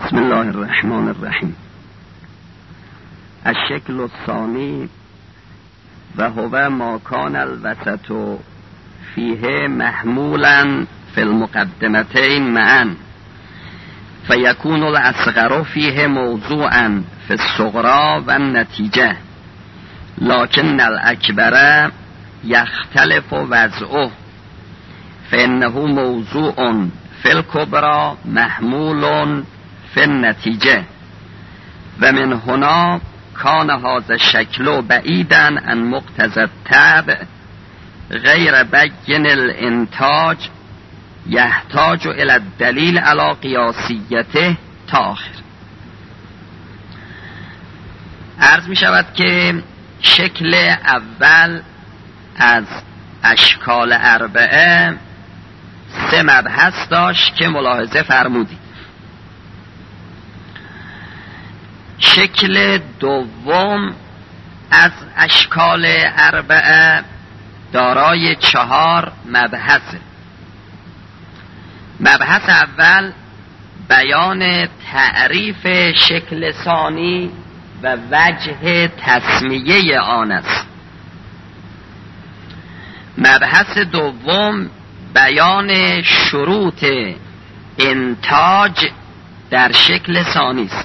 بسم الله الرحمن الرحیم. الشکل الثانی و هو ما کان الوسط فیه محمولا فی المقدمتین معا فیکون الاصغر فیه موضوعا فی الصغرى و النتیجه لکن الاکبر یختلف وضعه فانه موضوع فی الکبرى محمول فی النتیجه و من هنا کان هذا الشکل بعیدا عن مقتضى الطبع غیر بین الانتاج یحتاج الى الدلیل علی قیاسیته تا آخر. عرض می شود که شکل اول از اشکال اربعه 3 مبحث داشت که ملاحظه فرمودید. شکل دوم از اشکال اربعه دارای 4 مبحث. مبحث اول بیان تعریف شکل ثانی و وجه تسمیه آن است. مبحث دوم بیان شروط انتاج در شکل ثانی است.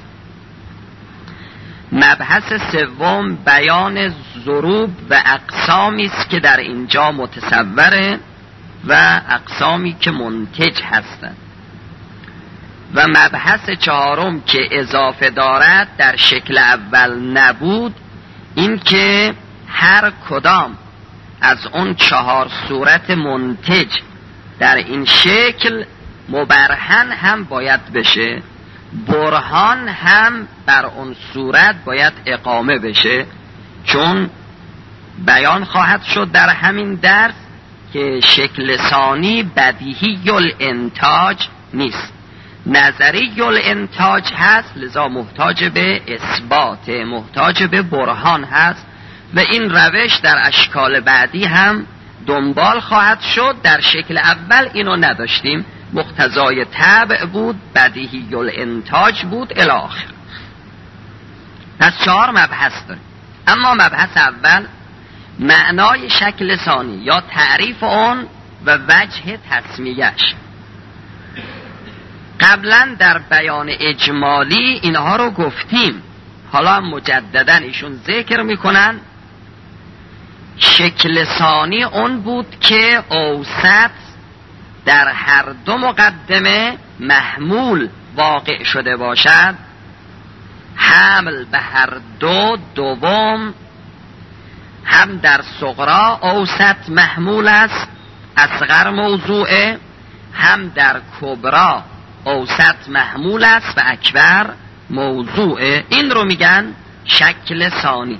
مبحث سوم بیان ضروب و اقسامی است که در اینجا متصوره و اقسامی که منتج هستند. و مبحث چهارم که اضافه دارد در شکل اول نبود، این که هر کدام از اون 4 صورت منتج در این شکل مبرهن هم باید بشه، برهان هم بر اون صورت باید اقامه بشه، چون بیان خواهد شد در همین درس که شکل ثانی بدیهی الانتاج نیست، نظری الانتاج هست، لذا محتاج به اثبات، محتاج به برهان هست و این روش در اشکال بعدی هم دنبال خواهد شد. در شکل اول اینو نداشتیم، مقتضای طبع بود، بدیهی الانتاج بود الی آخر. پس 4 مبحث داریم. اما مبحث اول معنای شکل ثانی یا تعریف آن و وجه تسمیه‌اش. قبلا در بیان اجمالی اینها رو گفتیم، حالا مجددا ایشون ذکر میکنن. شکل ثانی اون بود که اوسط در هر 2 مقدمه محمول واقع شده باشد، حمل به هر 2 دوم، هم در صغرا اوسط محمول است، اصغر موضوعه، هم در کبرا اوسط محمول است و اکبر موضوعه. این رو میگن شکل ثانی.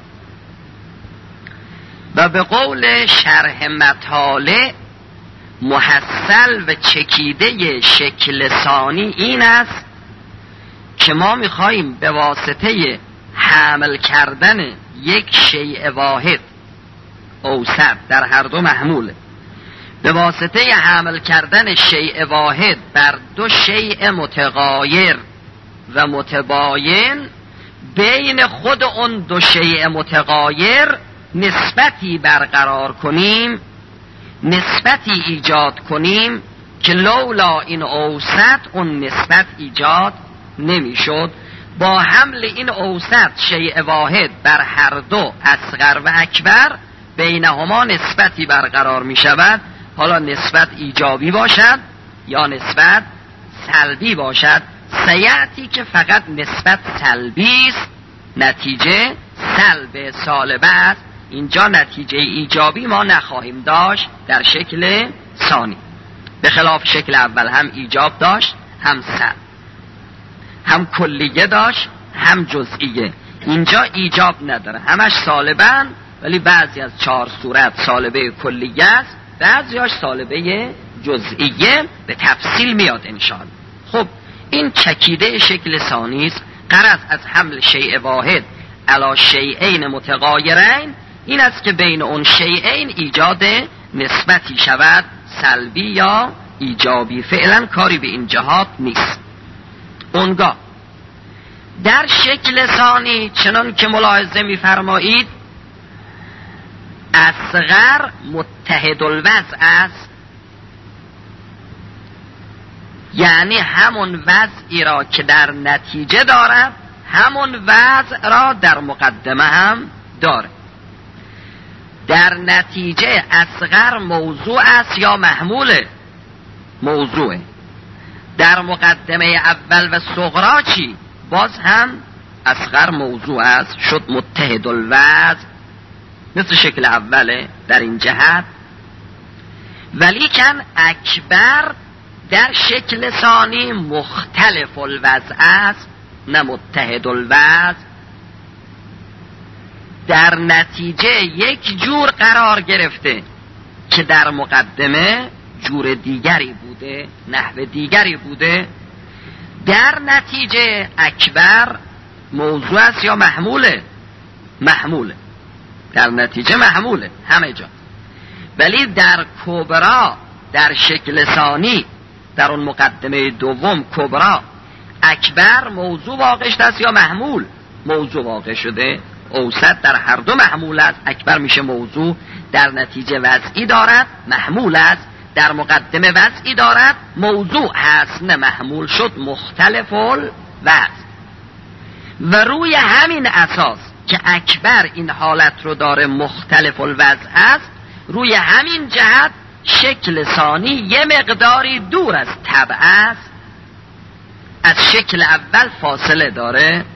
و به قول شرح مطالع محصل و چکیده شکل ثانی این است که ما میخواییم به واسطه حمل کردن یک شیء واحد اوسط در هر 2 محموله، به واسطه حمل کردن شیء واحد بر 2 شیء متغایر و متباین، بین خود اون 2 شیء متغایر نسبتی برقرار کنیم، نسبتی ایجاد کنیم که لولا این اوسط اون نسبت ایجاد نمیشد. با حمل این اوسط شیء واحد بر هر 2 اصغر و اکبر بینهما نسبتی برقرار می شود، حالا نسبت ایجابی باشد یا نسبت سلبی باشد. سیعتی که فقط نسبت سلبی است، نتیجه سلب سالبه است. اینجا نتیجه ایجابی ما نخواهیم داشت در شکل ثانی، به خلاف شکل اول هم ایجاب داشت، هم سلب، هم کلیه داشت، هم جزئیه. اینجا ایجاب نداره، همش سالبن، ولی بعضی از 4 صورت سالبه کلیه است، بعضیاش سالبه جزئیه، به تفصیل میاد انشاءالله. خب این چکیده شکل ثانی است. غرض از حمل شیء واحد علی شیئین متغایرین این است که بین اون شیئین ایجاد نسبتی شود، سلبی یا ایجابی. فعلا کاری به این جهات نیست. اونگاه در شکل ثانی چنان که ملاحظه می‌فرمایید اصغر متحد الوضع است، یعنی همون وضعی را که در نتیجه دارد همون وضع را در مقدمه هم داره. در نتیجه اصغر موضوع است یا محموله؟ موضوعه. در مقدمه اول و صغرا چی؟ باز هم اصغر موضوع است، شد متحد الوضع مثل شکل اوله در این جهت. ولیکن اکبر در شکل ثانی مختلف الوضع است نه متحد الوضع. در نتیجه یک جور قرار گرفته که در مقدمه جور دیگری بوده، نحو دیگری بوده. در نتیجه اکبر موضوع است یا محموله؟ محموله. در نتیجه محموله همه جا. ولی در کبرا در شکل ثانی در اون مقدمه دوم کبرا اکبر موضوع واقع شده است یا محمول؟ موضوع واقع شده. اوسط در هر دو محمول است. اکبر میشه موضوع، در نتیجه وضعی دارد، محمول است. در مقدمه وضعی دارد، موضوع هست نه محمول، شد مختلف الوضع. و روی همین اساس که اکبر این حالت رو داره مختلف الوضع است، روی همین جهت شکل ثانی یه مقداری دور از طبع است، از شکل اول فاصله داره.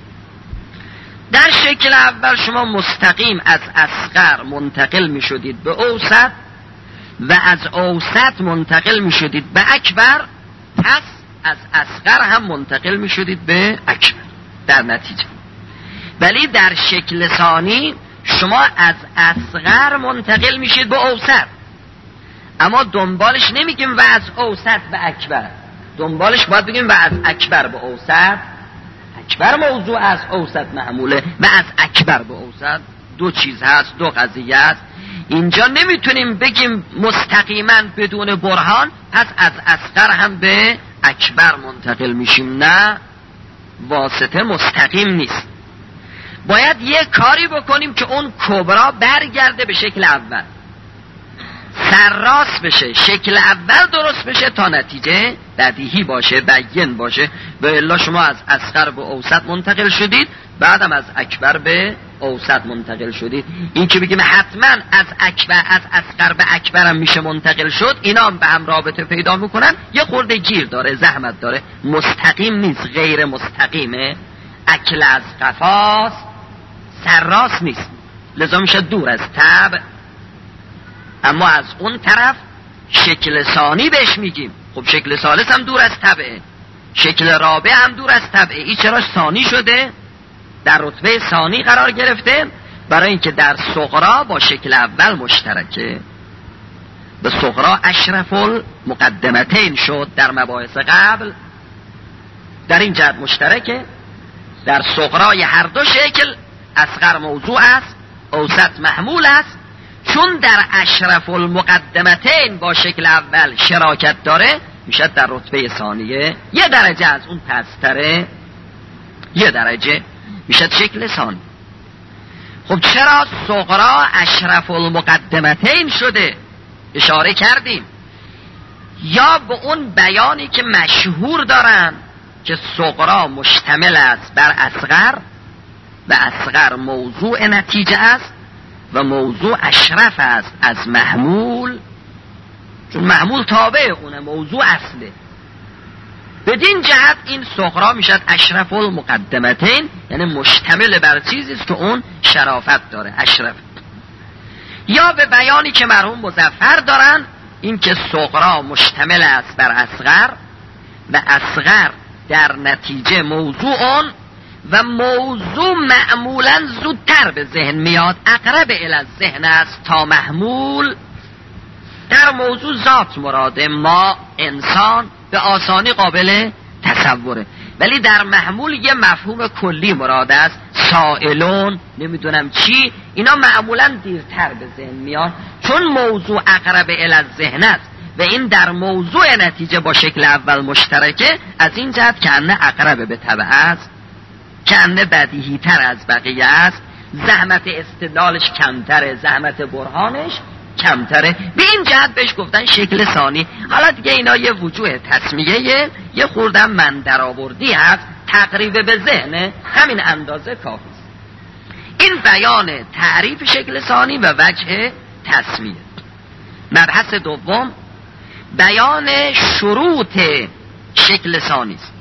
در شکل اول شما مستقیم از اصغر منتقل می شدید به اوسط و از اوسط منتقل می شدید به اکبر، پس از اصغر هم منتقل می شدید به اکبر در نتیجه. ولی در شکل ثانی شما از اصغر منتقل می شید به اوسط، اما دنبالش نمیگیم و از اوسط به اکبر، دنبالش باید بگیم و از اکبر به اوسط. اکبر موضوع از اوسط محموله و از اکبر به اوسط دو چیز هست، دو قضیه هست. اینجا نمیتونیم بگیم مستقیما بدون برهان پس از اصغر هم به اکبر منتقل میشیم، نه، واسطه مستقیم نیست. باید یه کاری بکنیم که اون کبرا برگرده به شکل اول، سرراست بشه، شکل اول درست بشه تا نتیجه بدیهی باشه، بیان باشه. و الا شما از اصغر به اوسط منتقل شدید، بعدم از اکبر به اوسط منتقل شدید. این که بگیم حتما از اکبر از اصغر به اکبرم میشه منتقل شد، اینا هم به هم رابطه پیدا میکنن، یه خورده گیر داره، زحمت داره، مستقیم نیست، غیر مستقیمه. اکل از قفاس سرراست نیست، لذا میشه دور از طبع. اما از اون طرف شکل ثانی بهش میگیم. خب شکل ثالث هم دور از طبعه، شکل رابع هم دور از طبعه. این چرا ثانی شده؟ در رتبه ثانی قرار گرفته برای اینکه در صغرا با شکل اول مشترکه. به صغرا اشرف المقدمتین شد در مباحث قبل، در این جهت مشترکه. در صغرای هر دو شکل اصغر موضوع است، اوسط محمول است. چون در اشرف المقدمتین با شکل اول شراکت داره، میشه در رتبه ثانیه یه درجه از اون پستره، یه درجه میشه شکل ثانی. خب چرا صغرا اشرف المقدمتین شده؟ اشاره کردیم یا به اون بیانی که مشهور دارن که صغرا مشتمل است بر اصغر و اصغر موضوع نتیجه است و موضوع اشرف است از محمول، چون محمول تابع اونه، موضوع اصله. بدین جهت این صغرا میشد اشرف المقدمتین، یعنی مشتمل بر چیزی است که اون شرافت داره، اشرف. یا به بیانی که مرحوم مظفر دارن، این که صغرا مشتمل است بر اصغر و اصغر در نتیجه موضوع اون و موضوع معمولا زودتر به ذهن میاد، اقرب الی ذهن است تا محمول. در موضوع ذات مراده، ما انسان به آسانی قابل تصوره، ولی در محمول یه مفهوم کلی مراد است، سائلون، نمیدونم چی، اینا معمولا دیرتر به ذهن میاد چون موضوع اقرب الی ذهن است و این در موضوع نتیجه با شکل اول مشترکه. از این جهت که انه اقرب به طبع است کنه بدیهی تر از بقیه است، زحمت استدلالش کمتره، زحمت برهانش کمتره. به این جهت بهش گفتن شکل ثانی. حالا دیگه اینا یه وجوه تسمیه، یه خوردم من درآوردی هست، تقریب به ذهن همین اندازه کافی است. این بیان تعریف شکل ثانی و وجه تسمیه. مبحث دوم بیان شروط شکل ثانی است.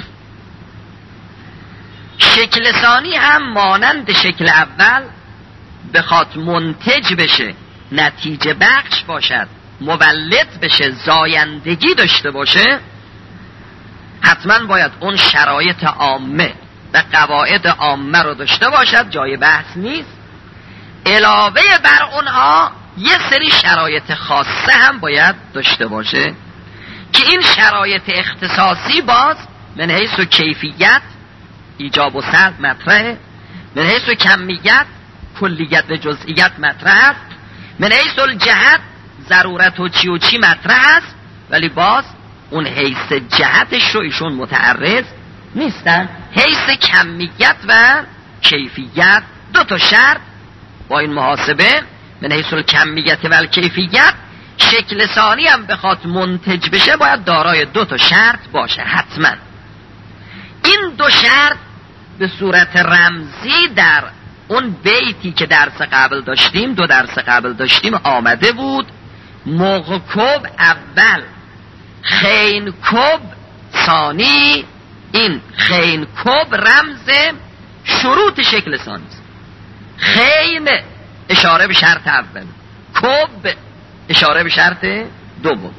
شکل ثانی هم مانند شکل اول بخواد منتج بشه، نتیجه بخش باشد، مولد بشه، زایندگی داشته باشه، حتما باید اون شرایط عامه و قواعد عامه رو داشته باشد، جای بحث نیست. علاوه بر اونها یه سری شرایط خاصه هم باید داشته باشه که این شرایط اختصاصی باز من حیث و کیفیت ایجاب و سلب مطرحه، من حیث و کمیت کلیت و جزئیت مطرح است، من حیث الجهت ضرورت و چی مطرح است، ولی باز اون حیث جهتش رو ایشون متعرض نیستن. حیث کمیت و کیفیت دو تا شرط با این محاسبه، من حیث الکمیت و الکیفیت، شکل ثانی هم بخواد منتج بشه باید دارای دو تا شرط باشه حتما. این دو شرط به صورت رمزی در اون بیتی که درس قبل داشتیم، دو درس قبل داشتیم آمده بود. موقع اول، خین کب ثانی. این خین کب رمز شروط شکل ثانی است. خین اشاره به شرط اول، کب اشاره به شرط دوم.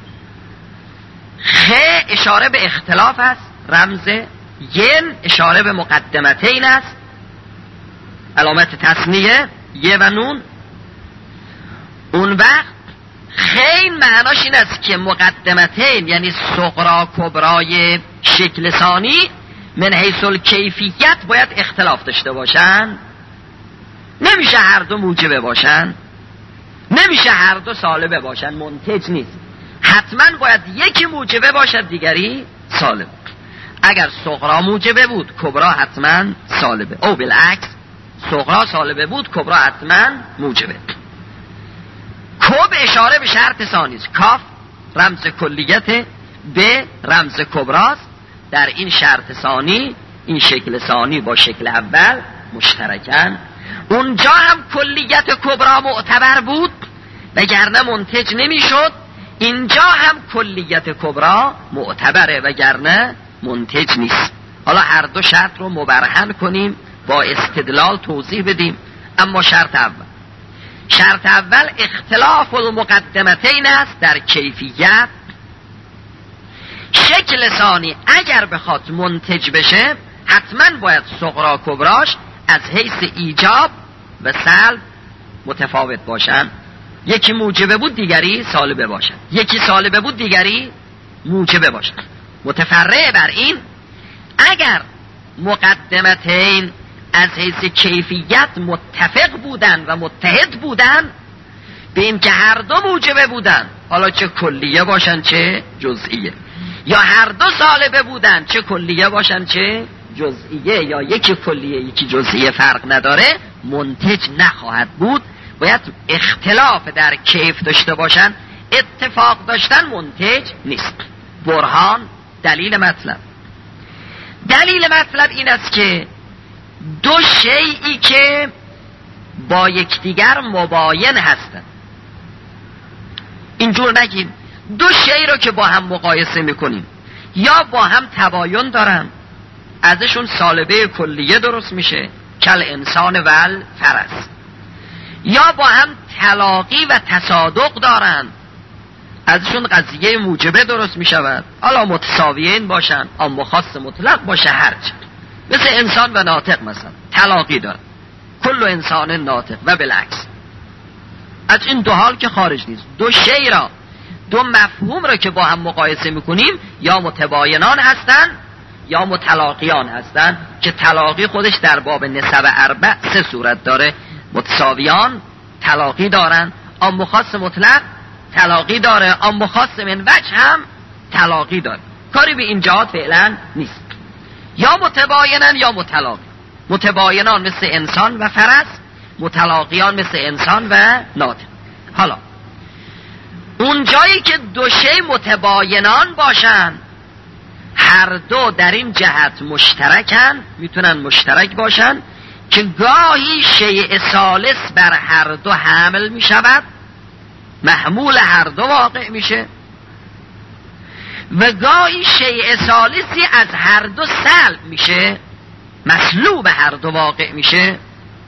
خ اشاره به اختلاف است، رمز ین اشاره به مقدمتین است، علامت تصنیه یه و نون. اون وقت خین معناش این است که مقدمتین یعنی صغرا کبرای شکل ثانی من حیث الکیفیت باید اختلاف داشته باشن، نمیشه هر دو موجبه باشن، نمیشه هر دو سالبه باشن، منتج نیست. حتما باید یکی موجبه باشد دیگری سالب. اگر صغرا موجبه بود کبرا حتما سالبه، او بالعکس صغرا سالبه بود کبرا حتما موجبه. کب اشاره به شرط ثانی است، کاف رمز کلیت، به رمز کبراست. در این شرط ثانی این شکل ثانی با شکل اول مشترکن. اونجا هم کلیت کبرا معتبر بود وگرنه منتج نمیشد، اینجا هم کلیت کبرا معتبره وگرنه منتج نیست. حالا هر دو شرط رو مبرهن کنیم، با استدلال توضیح بدیم. اما شرط اول اختلاف المقدمتین است در کیفیت. شکل ثانی اگر بخواد منتج بشه حتما باید صغرا کبراش از حیث ایجاب و سلب متفاوت باشن. یکی موجبه بود دیگری سالبه باشن، یکی سالبه بود دیگری موجبه باشن. متفرع بر این اگر مقدمتین از حیث کیفیت متفق بودن و متحد بودن به این که هر دو موجبه بودن، حالا چه کلیه باشن چه جزئیه، یا هر دو سالبه بودن چه کلیه باشن چه جزئیه، یا یکی کلیه یکی جزئیه فرق نداره، منتج نخواهد بود. باید اختلاف در کیف داشته باشن، اتفاق داشتن منتج نیست. برهان دلیل مطلب این است که دو شیئی که با یکدیگر مباین هستند، اینجور نگیم دو شیئی رو که با هم مقایسه میکنیم یا با هم تباین دارن، ازشون سالبه کلیه درست میشه کل انسان ول فرس، یا با هم تلاقی و تصادق دارن ازشون قضیه موجبه درست میشود. حالا متساویین باشن، اما خاص مطلق باشه، هرچی. مثل انسان و ناطق مثلا تلاقی دارن، کل انسان ناطق و بالعکس. از این دو حال که خارج نیست. دو شی را، دو مفهوم را که با هم مقایسه میکنیم یا متباینان هستن یا متلاقیان هستن، که تلاقی خودش در باب نسب اربع سه صورت داره. متساویان تلاقی دارن، اما خاص مطلق تلاقی داره، اما خاص من وجه هم تلاقی داره. کاری به این جهات فعلا نیست، یا متباینن یا متلاقی. متباینان مثل انسان و فرس، متلاقیان مثل انسان و ناطق. حالا اون جایی که دو شی متباینان باشن، هر دو در این جهت مشترکن، میتونن مشترک باشن که گاهی شیء ثالث بر هر دو حمل میشود، محمول هر دو واقع میشه، و گاهی شیء ثالثی از هر دو سلب میشه، مسلوب هر دو واقع میشه.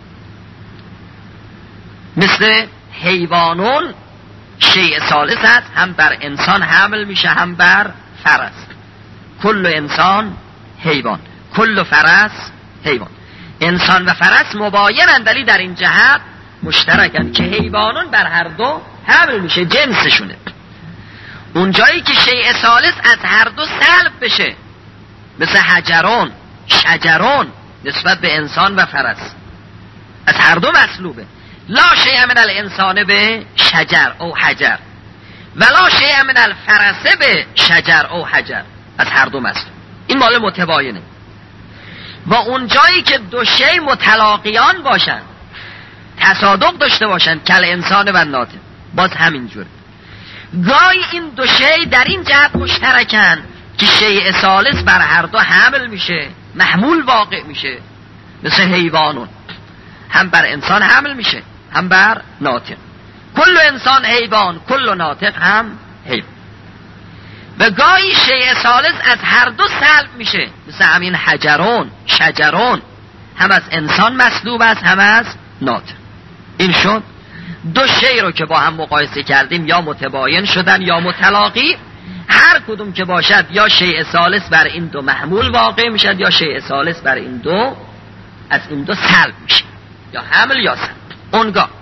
مثل حیوانون شیء ثالث است، هم بر انسان حمل میشه هم بر فرس. کل انسان حیوان، کل فرس حیوان. انسان و فرس مباینن ولی در این جهت مشترکن که حیوانون بر هر دو حمل میشه، جنسشونه. اون جایی که شیء ثالث از هر دو سلب بشه، مثل حجرون، شجرون نسبت به انسان و فرس، از هر دو مسلوبه. لا شیء من الانسان به شجر او حجر ولا شیء من الفرس به شجر او حجر، از هر دو مسلوب. این مال متباینه. و اون جایی که دو شی متلاقیان باشن، تصادق داشته باشن، کل انسان و ناطق، باز همینجوره. گاهی این دو شی در این جهت مشترکن که شیء ثالث بر هر دو حمل میشه، محمول واقع میشه، مثل حیوانون، هم بر انسان حمل میشه هم بر ناطق. کل انسان حیوان، کل ناطق هم حیوان. و گاهی شیء ثالث از هر دو سلب میشه، مثل همین حجرون، شجرون، هم از انسان مسلوب است هم از ناطق. این شد دو شی رو که با هم مقایسه کردیم، یا متباین شدن یا متلاقی. هر کدوم که باشد یا شیء ثالث بر این دو محمول واقع میشد یا شیء ثالث بر این دو از این دو سلب میشه، یا حمل یا سلب. اونگاه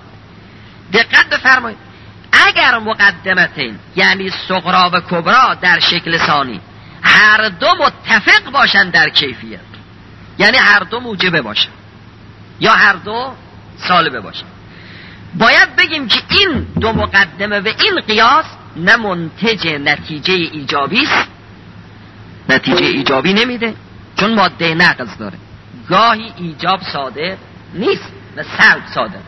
دقت بفرمایید، اگر مقدمتین یعنی صغرا و کبرا در شکل ثانی هر دو متفق باشن در کیفیت، یعنی هر دو موجبه باشن یا هر دو سالبه باشن، باید بگیم که این دو مقدمه و این قیاس نه منتج نتیجه ایجابی است، نتیجه ایجابی نمیده، چون ماده نقض داره. گاهی ایجاب صادر نیست و سلب صادر.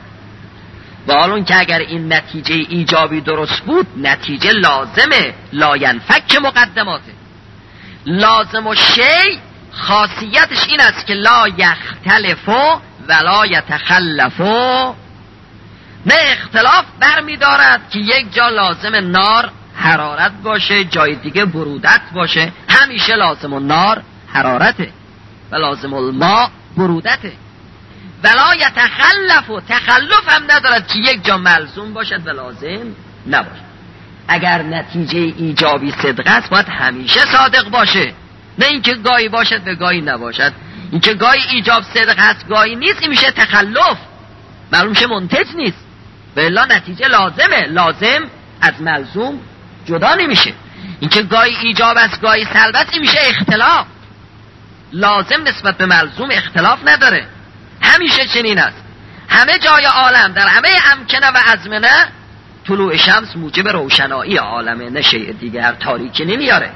و حالون که اگر این نتیجه ایجابی درست بود، نتیجه لازمه، لا ینفک مقدماته. لازم و شی خاصیتش این است که لا یختلفو ولا یتخلفو، نه اختلاف برمی دارد که یک جا لازم نار حرارت باشه، جای دیگه برودت باشه. همیشه لازم النار حرارته و لازم الماء برودته. ولا یتخلف، و تخلف هم ندارد که یک جا ملزوم باشد و لازم نباشد. اگر نتیجه ایجابی صدق است باید همیشه صادق باشه، نه اینکه گاهی باشد و گاهی نباشد. اینکه گاهی ایجاب صدق هست گاهی نیست، این میشه تخلف، معلوم شه منتج نیست. و الا نتیجه لازمه، لازم از ملزوم جدا نمیشه. اینکه گاهی ایجاب است گاهی سلب است، این میشه اختلاف. لازم نسبت به ملزوم اختلاف نداره، همیشه چنین است. همه جای عالم در همه امکنه و ازمنه طلوع شمس موجب روشنایی عالمه، نه شیء دیگه، هر تاریکی نمیاره.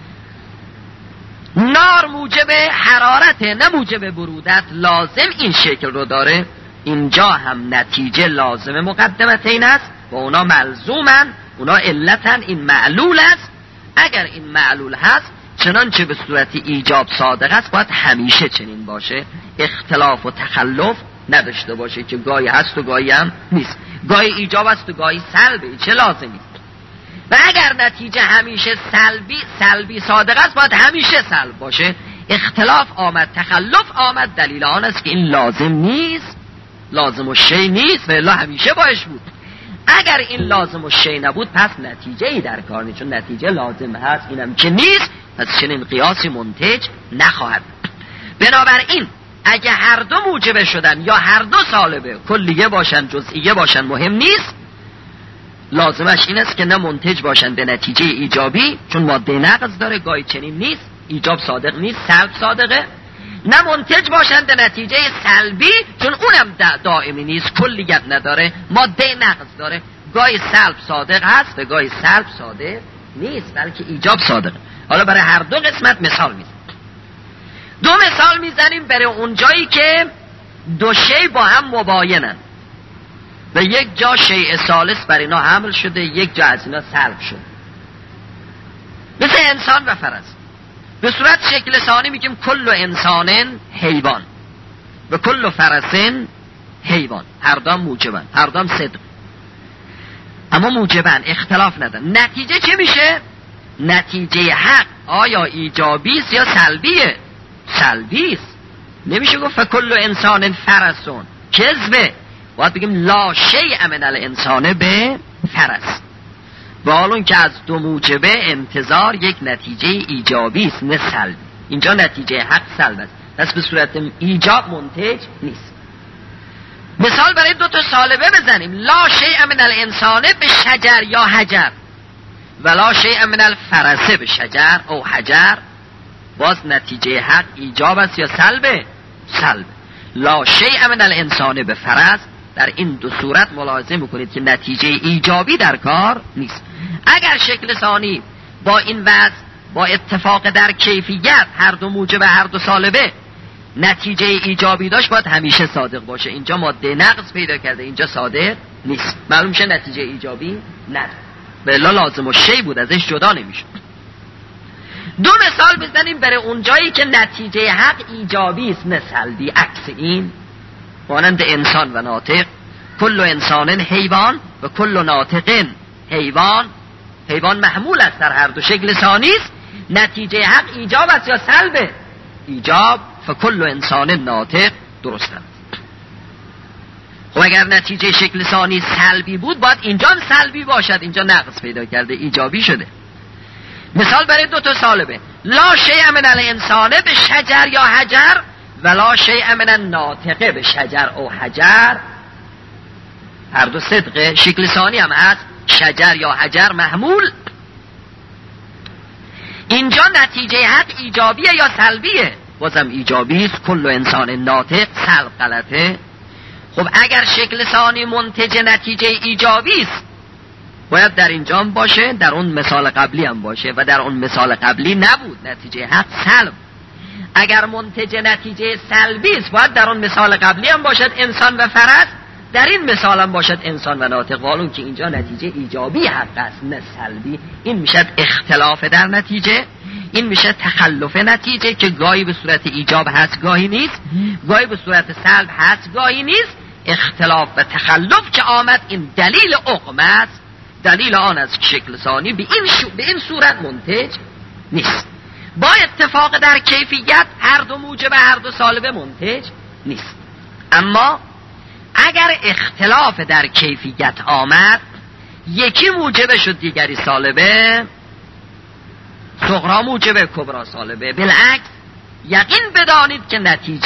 نار موجب حرارته نه موجب برودت، لازم این شکل رو داره. اینجا هم نتیجه لازم مقدمتین است و اونا ملزومن، اونا علتن، این معلول است. اگر این معلول هست چنانچه به صورت ایجاب صادق است باید همیشه چنین باشه، اختلاف و تخلف نداشته باشه که گاهی هست و گاهی هم نیست، گاهی ایجاب است و گاهی سلبی، چه لازمی. و اگر نتیجه همیشه سلبی صادق است باید همیشه سلب باشه. اختلاف آمد، تخلف آمد، دلیل آن است که این لازم نیست، لازم و شی نیست و الا همیشه باش بود. اگر این لازم و شی نبود پس نتیجه ای در کار نیست، چون نتیجه لازم هست اینم که نیست، پس چنین قیاسی منتج نخواهد. بنابراین اگه هر دو موجبه شدن یا هر دو سالبه، کلیه باشن جزئیه باشن مهم نیست، لازمش این است که نه منتج باشن به نتیجه ایجابی، چون ماده نقض داره، گاهی چنین نیست، ایجاب صادق نیست، سلب صادقه. نه منتج باشن به نتیجه سلبی، چون اونم دائمی نیست، کلیت نداره، ماده نقض داره، گاهی سلب صادق هست و گاهی سلب صادق نیست، بلکه ایجاب صادقه. حالا برای هر دو قسمت مثال میزنم. دو مثال میزنیم برای اون جایی که دو شی با هم مباینن و یک جا شیء ثالث بر اینا حمل شده، یک جا از اینا سلب شده. مثل انسان و فرس. به صورت شکل ثانی میگیم کل انسان حیوان و کل فرس حیوان. هر دام موجبن، هر دام صدق، اما موجبن، اختلاف ندارن. نتیجه چه میشه؟ نتیجه حق آیا ایجابی است یا سلبیه؟ سلبی است. نمیشه گفت فکل انسان فرسون، کذبه. باید بگیم لا شیء من الانسان به فرس. و حالون که از دو موجبه انتظار یک نتیجه ایجابی است نه سلبی. اینجا نتیجه حق سلب است، پس به صورت ایجاب منتج نیست. مثال برای دو تا سالبه بزنیم. لا شیء من الانسان به شجر یا حجر و لا شیء من الفرس به شجر او حجر. باز نتیجه حق ایجاب است یا سلبه؟ سلب. لا شیء من الانسان به فرس، در این دو صورت ملاحظه میکنید که نتیجه ایجابی در کار نیست. اگر شکل ثانی با این وضع با اتفاق در کیفیت هر دو موجب هر دو سالبه نتیجه ایجابی داشت، باید همیشه صادق باشه. اینجا ماده نقض پیدا کرده، اینجا صادق نیست، معلوم شه نتیجه ایجابی نداره، بلا لازم الشیء بود، ازش جدا نمیشه. دو مثال بزنیم برای اون جایی که نتیجه حق ایجابی است نه سلبی. عکس این مانند انسان و ناطق. کل انسان حیوان و کل ناطق حیوان. حیوان محمول است در هر دو شکل ثانی است. نتیجه حق ایجاب است یا سلبه؟ ایجاب. فکل انسان ناطق. درست است. خب اگر نتیجه شکل ثانی سلبی بود، باید اینجا سلبی باشد، اینجا نقص پیدا کرده، ایجابی شده. مثال برای دو تا سالبه. لا شیء من الانسان به شجر یا حجر و لا شیء من الناطق به شجر او حجر. هر دو صدقه، شکل ثانی هم هست، شجر یا حجر محمول. اینجا نتیجه حق ایجابیه یا سلبیه؟ بازم ایجابی است. کل انسان ناطق. سلب غلطه. خب اگر شکل ثانی منتج نتیجه ایجابی است، باید در اینجا باشه، در اون مثال قبلی هم باشه و در اون مثال قبلی نبود، نتیجه حق سلب. اگر منتج نتیجه سلبی است، باید در اون مثال قبلی هم باشد انسان و فرس، در این مثال هم باشد انسان و ناطق، والون که اینجا نتیجه ایجابی حق است نه سلبی. این میشه اختلاف در نتیجه، این میشه تخلف نتیجه که گاهی به صورت ایجاب هست گاهی نیست، گاهی به صورت سلب هست گاهی نیست. اختلاف و تخلف که آمد، این دلیل عقم است، دلیل آن است که شکل ثانی به این صورت منتج نیست. با اتفاق در کیفیت هر دو موجب هر دو سالبه منتج نیست. اما اگر اختلاف در کیفیت آمد، یکی موجب شد دیگری سالبه، صغرا موجب کبرا سالبه، بالعکس یقین بدانید که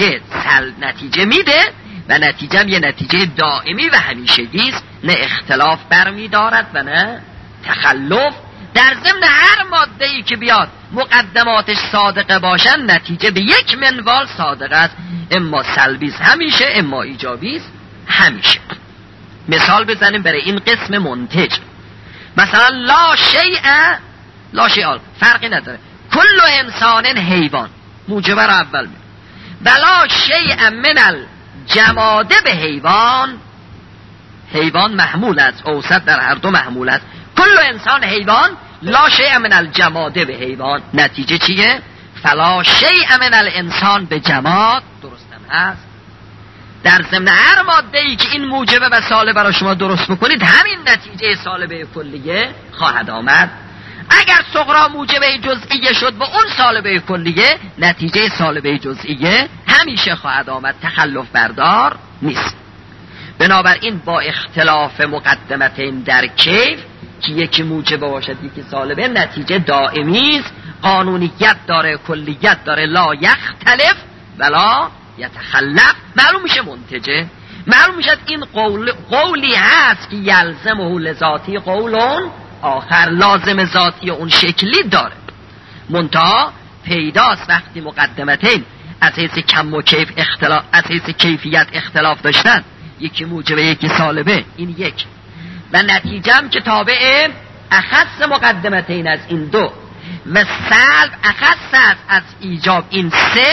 نتیجه میده و نتیجه هم یه نتیجه دائمی و همیشگی است، نه اختلاف برمی دارد و نه تخلف. در ضمن هر ماده‌ای که بیاد مقدماتش صادقه باشن، نتیجه به یک منوال صادق است، اما سلبی است همیشه، اما ایجابی است همیشه. مثال بزنیم برای این قسم منتج. مثلا لا شیء فرقی نداره. کل انسان حیوان موجبه رو اول میگه. ولا شیء من الجماد به حیوان. حیوان محمول است، اوسط در هر دو محمول است. کل انسان حیوان. لا شیء من الجماد به حیوان. نتیجه چیه؟ فلا شیء من الانسان به جماد. درستم هست. در ضمن هر ماده‌ای که این موجبه و سالبه برای شما درست بکنید، همین نتیجه سالبه کلیه خواهد آمد. اگر صغرا موجبه جزئیه شد با اون سالبه کلیه، نتیجه سالبه جزئیه همیشه خواهد آمد، تخلف بردار نیست. بنابراین با اختلاف مقدمتین در کیف که یکی موجبه باشد یکی سالبه، نتیجه دائمی است، قانونیت داره، کلیت داره، لا یختلف ولا یتخلف. معلوم میشه منتجه، معلوم میشه این قولی هست که یلزمه لذاتی قولون آخر، لازم ذاتی اون شکلی داره. منتها پیداست وقتی مقدمتین از حیث کم و کیف اختلاف، از حیث کیفیت اختلاف داشتن، یکی موجبه یکی سالبه، این یک، و نتیجه هم که تابع اخص مقدمتین از این دو و سلب اخص است از ایجاب، این سه.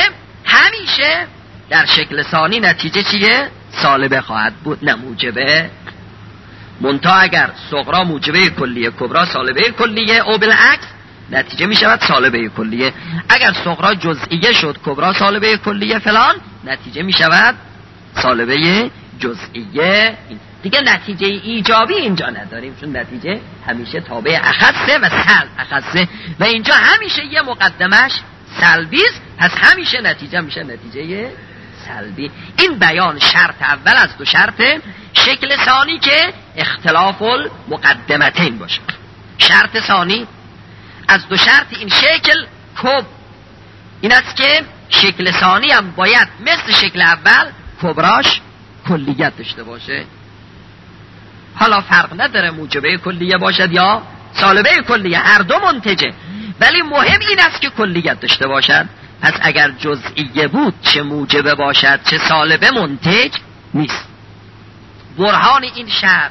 همیشه در شکل ثانی نتیجه چیه؟ سالبه خواهد بود، نه موجبه. منتها اگر صغرا موجبه کلیه، کبرا سالبه کلیه، او بالعکس نتیجه می شود سالبه کلیه. اگر صغرا جزئیه شد، کبرا سالبه کلیه فلان، نتیجه می شود سالبه جزئیه. دیگه نتیجه ایجابی اینجا نداریم، چون نتیجه همیشه تابع اخصه و سلب اخصه و اینجا همیشه یه مقدمش سلبیست، پس همیشه نتیجه میشه نتیجه سلبی. این بیان شرط اول از دو شرط شکل ثانی که اختلاف المقدمتین باشه. شرط ثانی از دو شرط این شکل کب این است که شکل ثانی هم باید مثل شکل اول کبراش کلیت داشته باشه. حالا فرق نداره موجبه کلیه باشد یا سالبه کلیه، هر دو منتجه، ولی مهم این است که کلیت داشته باشد. پس اگر جزئیه بود چه موجبه باشد چه سالبه منتج نیست. برهان این شرط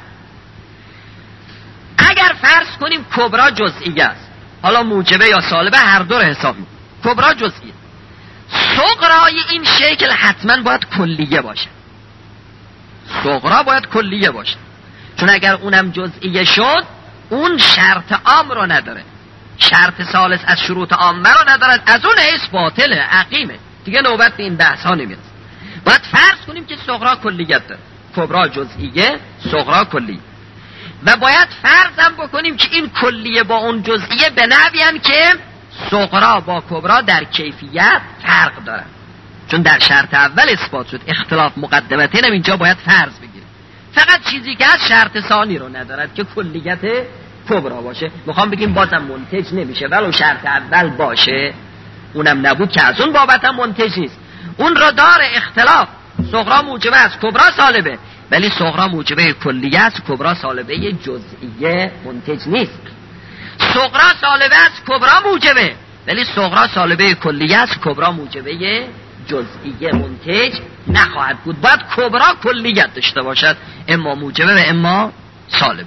اگر فرض کنیم کبرا جزئیه است، حالا موجبه یا سالبه هر دو رو حساب می‌کنیم، کبرا جزئیه، صغرای این شکل حتما باید کلیه باشه. صغرا باید کلیه باشه، چون اگر اونم جزئیه شد اون شرط عام رو نداره، شرط ثالث از شروط عامه رو ندارد، از اون حیث باطله، عقیمه، دیگه نوبت به این بحث ها نمیرسه. باید فرض کنیم که صغرا کلیت داره، کبرا جزئیه، صغرا کلیه، و باید فرضم بکنیم که این کلیه با اون جزئیه به نحوی که صغرا با کبرا در کیفیت فرق دارن، چون در شرط اول اثبات شد. اختلاف مقدمتین هم اینجا باید فرض بگیریم. فقط چیزی که از شرط ثانی رو ندارد که کلیت کبرا باشه. میخوام بگیم بازم منتج نمیشه، ولو شرط اول باشه، اونم نبود که از اون بابت هم منتج نیست. اون رو داره اختلاف، صغرا موجبه است، کبرا سالبه، ولی صغرا موجبه کلیه است، کبرا سالبه جزئیه، منتج نیست. صغرا سالبه است، کبرا موجبه، ولی صغرا سالبه کلیه است، کبرا موجبه جزئیه، منتج نخواهد بود. باید کبرا کلیت داشته باشد، اما موجبه و اما سالبه.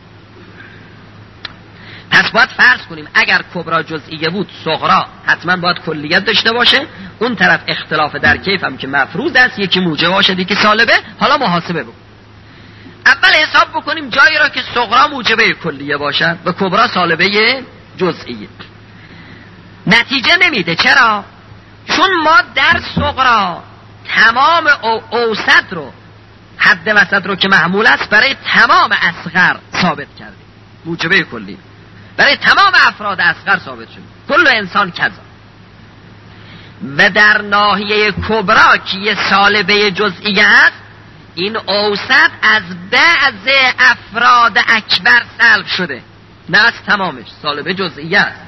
پس باید فرض کنیم اگر کبرا جزئیه بود، صغرا حتما باید کلیت داشته باشه. اون طرف اختلاف در کیف هم که مفروض است، یکی موجبه باشه یکی سالبه. حالا محاسبه بکن، اول حساب بکنیم جایی را که صغرا موجبه کلیه باشد و کبرا سالبه جزئیه. نتیجه نمیده. چرا؟ چون ما در صغرا تمام اوسط رو، حد وسط رو که محمول است، برای تمام اصغر ثابت کردیم، موجبه کلی برای تمام افراد اصغر ثابت شد، کل انسان کذا. و در ناحیه کبرا که یه سالبه جزئیه است، این اوسط از بعض افراد اکبر سلب شده، نه از تمامش. سالبه جزئیه است،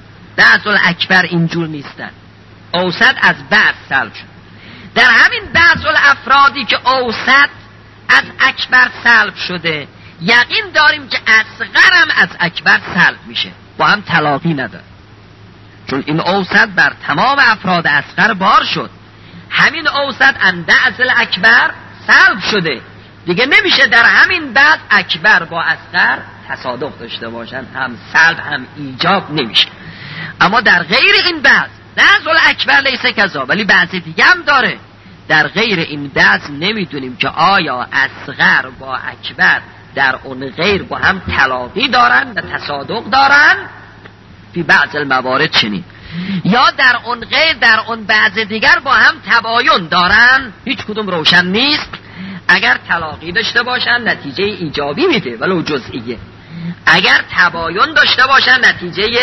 بعض الاکبر اینجور نیستن، اوسط از بعض سلب شده. در همین بعض الافرادی که اوسط از اکبر سلب شده، یقین داریم که اصغر هم از اکبر سلب میشه، با هم تلاقی نداره، چون این اوسط بر تمام افراد اصغر بار شد. همین اوسط اندعز الاکبر سلب شده، دیگه نمیشه در همین بعد اکبر با اصغر تصادف داشته باشن، هم سلب هم ایجاب نمیشه. اما در غیر این بعض الاکبر لیسه کذا، ولی بعض دیگه هم داره. در غیر این بعض نمیدونیم که آیا اصغر با اکبر در اون غیر با هم تلاقی دارن و تصادق دارن، فی بعض الموارد چنین، یا در اون غیر در اون بعض دیگر با هم تباین دارن، هیچ کدوم روشن نیست. اگر تلاقی داشته باشن نتیجه ایجابی میده ولو جزئیه، اگر تباین داشته باشن نتیجه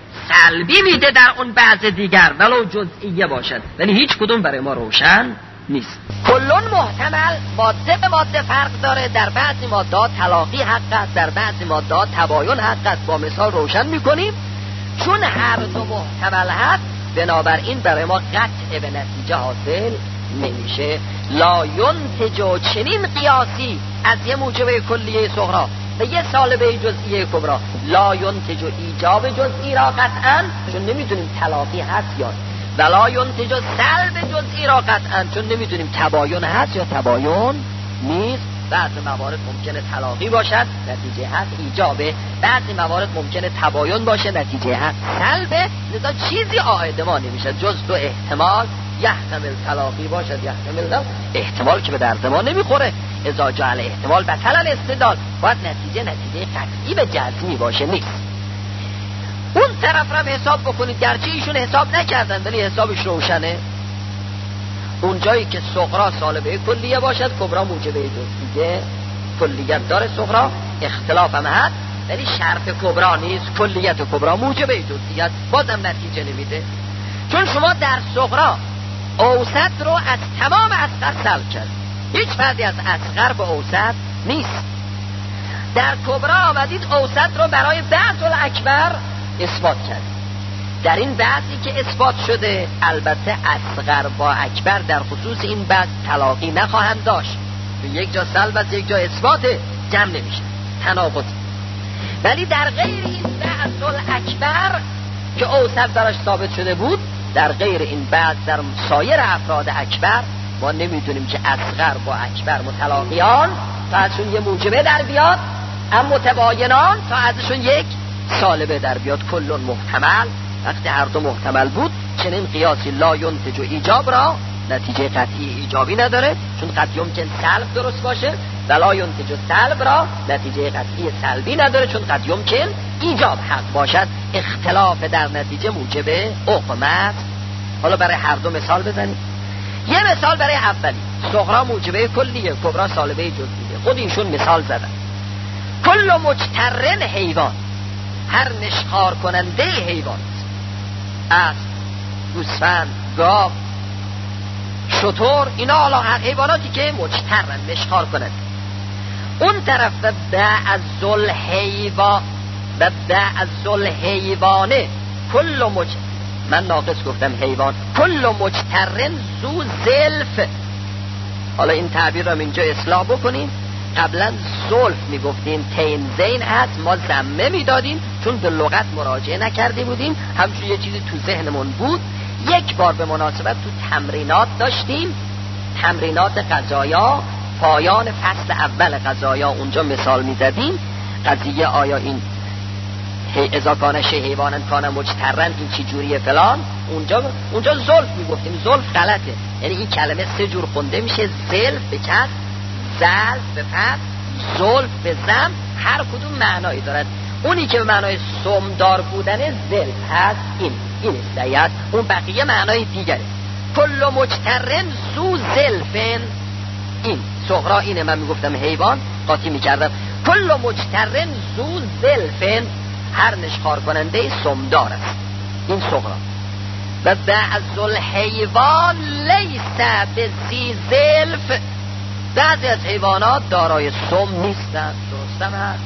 سلبی میده در اون بعض دیگر ولو جزئیه باشد، ولی هیچ کدوم برای ما روشن نیست. کلون محتمل، ماده به ماده فرق داره، در بعضی مادات تلاقی حق است، در بعضی مادات تباین حق است. با مثال روشن میکنیم. چون هر دو محتمل هست، بنابراین برای ما قطع به نتیجه حاصل نمیشه. لا ینتج، چنین قیاسی از یه موجبه کلیه صغرا و یه سالبه جزئیه کبرا، لا ینتج ایجاب جزئی را قطعا، چون نمیدونیم تلاقی هست یا، ولا ینتج سلب جزئی را قطعا، چون نمیدونیم تباین هست یا تباین نیست. بعضی موارد ممکنه تلاقی باشد، نتیجه هست ایجابه، بعضی موارد ممکنه تباین باشه، نتیجه هست سلبه. لذا چیزی عائد ما نمیشه جز دو احتمال یحتمل تلاقی باشد یحتمل نه، احتمال که به درد ما نمیخوره. اذا جعل احتمال بطل الاستدلال، باید نتیجه قطعی به جزمی باشه، نیست. اون طرف رو حساب بکنید، گرچه ایشون حساب نکردن ولی حسابش روشنه. اون جایی که صغرا سالبه کلیه باشد، کبرا موجبه جزئیه. کلیت داره صغرا، اختلاف هم هست، ولی شرط کبرا نیست. کلیت کبرا موجبه جزئیت، بازم نتیجه نمیده. چون شما در صغرا اوسط رو از تمام اصغر سلب کرد، هیچ فردی از اصغر به اوسط نیست. در کبرا آمدید اوسط رو برای بعض الاکبر اثبات کرد. در این بعضی که اثبات شده، البته اصغر با اکبر در خصوص این بعض تلاقی نخواهند داشت. یک جا سلب از یک جا اثبات، جمع نمیشه، تناقض. ولی در غیر این بعض الاکبر که اوسط براش ثابت شده بود، در غیر این بعض در سایر افراد اکبر ما نمیدونیم که اصغر با اکبر متلاقیان تا ازشون یه موجبه در بیاد، اما متباینان تا ازشون یک سالبه در بیاد. کلون محتمل، وقتی هر دو محتمل بود، چنین قیاسی لا ینتج ایجاب را نتیجه قطعی ایجابی نداره، چون قد یمکن سلب درست باشه، و لا ینتج سلب را نتیجه قطعی سلبی نداره، چون قد یمکن ایجاب حق باشد. اختلاف در نتیجه موجب حکم است. حالا برای هر دو مثال بزنیم. یه مثال برای اولی، صغرا موجبه کلیه، کبرا سالبه جزئیه. خود ایشون مثال زدن. کل مجترن حیوان، هر نشخار کننده حیوان، اسب، گوسفند، گاو، شتر، اینا حالا حیواناتی که مجترن، نشخار کنند. اون طرف و بعض الحیوان و بعض الحیوانه کل من ناقص گفتم حیوان، کل مجترن زو زلف. حالا این تعبیر رو اینجا اصلاح بکنیم. قبلا زلف میگفتیم تین زین هست، ما ضمه میدادیم چون به لغت مراجعه نکرده بودیم، همچون یه چیزی تو ذهنمون بود. یک بار به مناسبت تو تمرینات داشتیم، تمرینات قضایا، پایان فصل اول قضایا، اونجا مثال میزدیم قضیه آیا این اذا کان حیوانن کان مجترن این چی جوریه فلان. اونجا زلف میگفتیم. زلف غلطه، یعنی این کلمه سه جور خونده میشه: زلف به کسر، زلف به فتح، زلف به ضم. هر کدوم معنایی دارد. اونی که به معنای سمدار بودن زلف هست این است، اون بقیه معنای دیگره. کل مجترن زو زلفن، این صغرا اینه، من میگفتم حیوان قاطی میکردم. کل مجترن زو زلفن، هر نشخار کننده سمدار است، این صغرا. و بعض الحیوان لیس بزی زلف، بعضی از حیوانات دارای سم نیستند. درستم هست،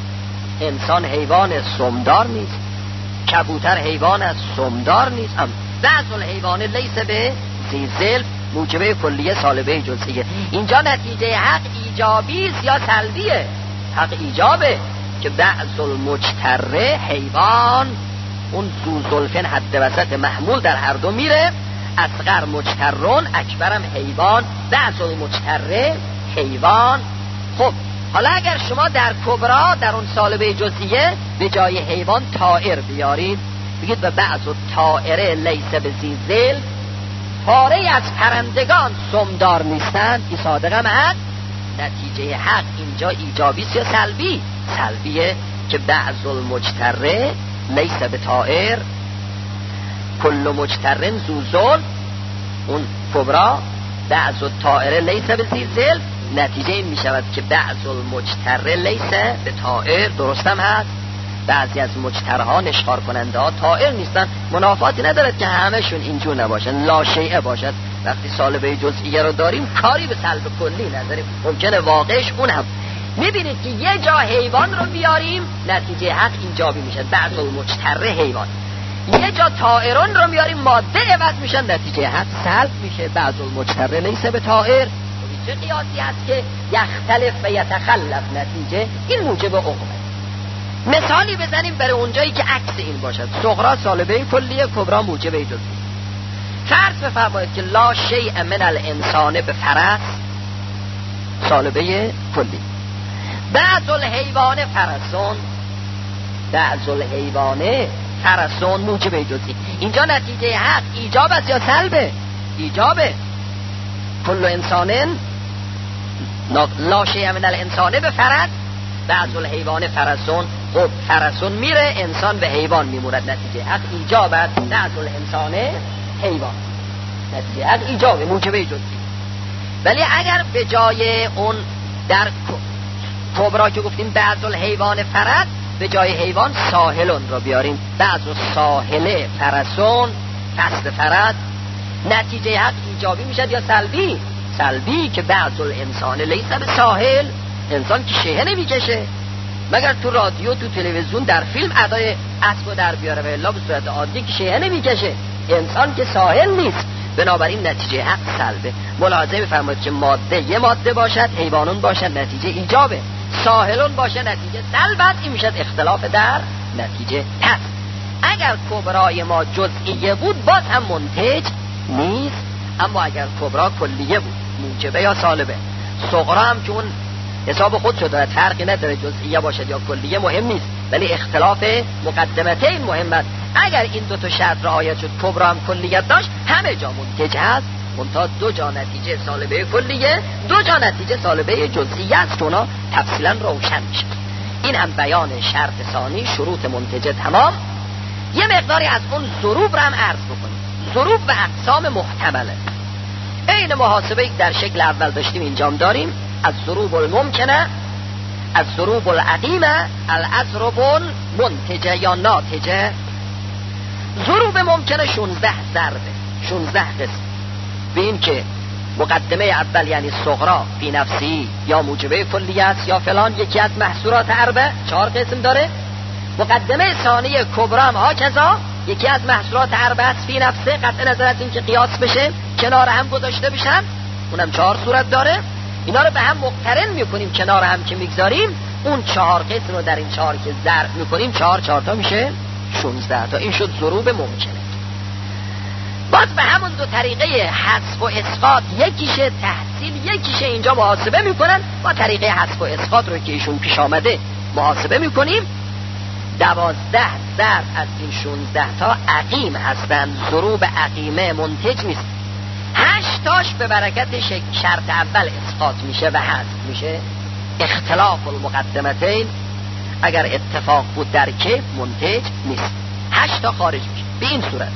انسان حیوان سمدار نیست، کبوتر حیوان از سمدار نیست. بعض الحیوان لیس به زی زلف موجبه کلیه سالبه جزئیه. اینجا نتیجه حق ایجابی است یا سلبیه؟ حق ایجابه که بعض المجتره حیوان، اون زو زلفن حد وسط محمول در هر دو میره، اصغر مجترون، اکبرم حیوان، بعض المجتره حیوان. خب حالا اگر شما در کبرا در اون سالبه جزئیه به جای حیوان طائر بیارید، بگید و بعض الطائره لیس بزی زلف، پاره از پرندگان سمدار نیستند، این صادقم هست. نتیجه حق اینجا ایجابی است یا سلبی؟ سلبیه که بعض المجتره لیس به طائر، کل مجترن زو زلف، اون کبرا، بعض الطائره لیس بزی زلف. نتیجه این می شود که بعض المجتره لیس به طائر. درستم هست، بعضی از مجترها نشخار کننده ها طائر نیستن. منافاتی ندارد که همشون اینجور نباشن، لا شیء باشد. وقتی سالبه جزئیه رو داریم کاری به سلب کلی نداریم، ممکنه واقعش اون هم. میبینید که یه جا حیوان رو بیاریم نتیجه حق اینجابی میشه، بعض المجتره حیوان. یه جا طائرون رو میاریم ماده عوض میشن، نتیجه حق سلب میشه، بعض المجتره لیس به طائر. چه قیاسی هست که یختلف و یتخلف نتیجه؟ این موجب عقوبه. مثالی بزنیم برای اونجایی که عکس این باشد، صغرا سالبه کلیه، کبرا موجبه جزئی. فرض بفرمایید که لا شیء من الانسان به فرس سالبه کلی، بعض الحیوان فرسون، بعض الحیوان فرسون موجبه جزئی. اینجا نتیجه حق ایجاب است یا سلبه؟ ایجابه. کل انسان لا شیء من الانسان بفرد بعض الحیوان فرسون. خب فرسون میره، انسان به حیوان میمورد. نتیجه حق ایجابت بعض الانسان حیوان. نتیجه حق ایجابه، موجبه جزئی. ولی اگر به جای اون در کبرا که گفتیم بعض الحیوان فرد، به جای حیوان ساحلون رو بیاریم، بعض ساحله فرسون فصل فرد، نتیجه حق ایجابی میشد یا سلبی؟ سلبی، که بعض الانسان لیس به ساحل. انسان که شیهه نمیکشه، مگر تو رادیو تو تلویزیون در فیلم ادای اسبو در بیاره، و الا به صورت عادی که شیهه نمیکشه. انسان که ساحل نیست، بنابراین نتیجه حق سلبه. ملاحظه بفرمایید که ماده یه ماده باشد، حیوانون باشد، نتیجه ایجابه. ساحلون باشه، نتیجه سلبت. این میشد اختلاف در نتیجه. پس اگر کبرای ما جزئیه بود باز هم منتج نیست، اما اگر کبرا کلیه بود، موجبه یا سالبه. صغرا هم که اون حساب خود شده دارد، فرقی نداره جزئیه باشد یا کلیه، مهم نیست، ولی اختلاف مقدمتین مهم است. اگر این دو تا شرط رعایت شد، کبرا هم کلیت داشت، همه جا منتج هست، منتها دو جا نتیجه سالبه کلیه، دو جا نتیجه سالبه جزئیه است که اونا تفصیلا روشن میشه. این هم بیان شرط ثانی، شروط منتجه تمام. یه مقداری از اون ضروب رو هم عرض بکنیم. ضروب و اقسام محتمله. این محاسبه در شکل اول داشتیم اینجام داریم. از ضروب الممکنه، از ضروب العقیمه، الاضرب منتجه یا ناتجه. ضروب ممکنه 16 ضربه، 16 قسم. به این که مقدمه اول یعنی صغرا فی نفسی یا موجبه کلیه است یا فلان، یکی از محصورات اربع 4 قسم داره. مقدمه ثانیه کبرا هم هاکذا، یکی از محصورات اربع است فی نفسه، قطع نظر از این که قیاس بشه کنار هم گذاشته بشن، اونم 4 صورت داره. اینا رو به هم مقترن میکنیم، کنار هم که میگذاریم، اون 4 قسم رو در این 4 که ضرب میکنیم، 4 تا میشه 16 تا. این شد ضروب ممکنه. باز به همون دو طریقه حذف و اسقاط، یکیشه تحصیل، یکیشه اینجا محاسبه میکنن. با طریقه حذف و اسقاط رو که ایشون پیش آمده محاسبه میکنیم. 12 ضرب از این 16 تا عقیم هستن. ضروب عقیمه منتج نیست. 8 تاش به برکت شرط اول اسقاط میشه و حذف میشه. اختلاف المقدمتین اگر اتفاق بود در کیف منتج نیست. 8 تا خارج میشه. به این صورت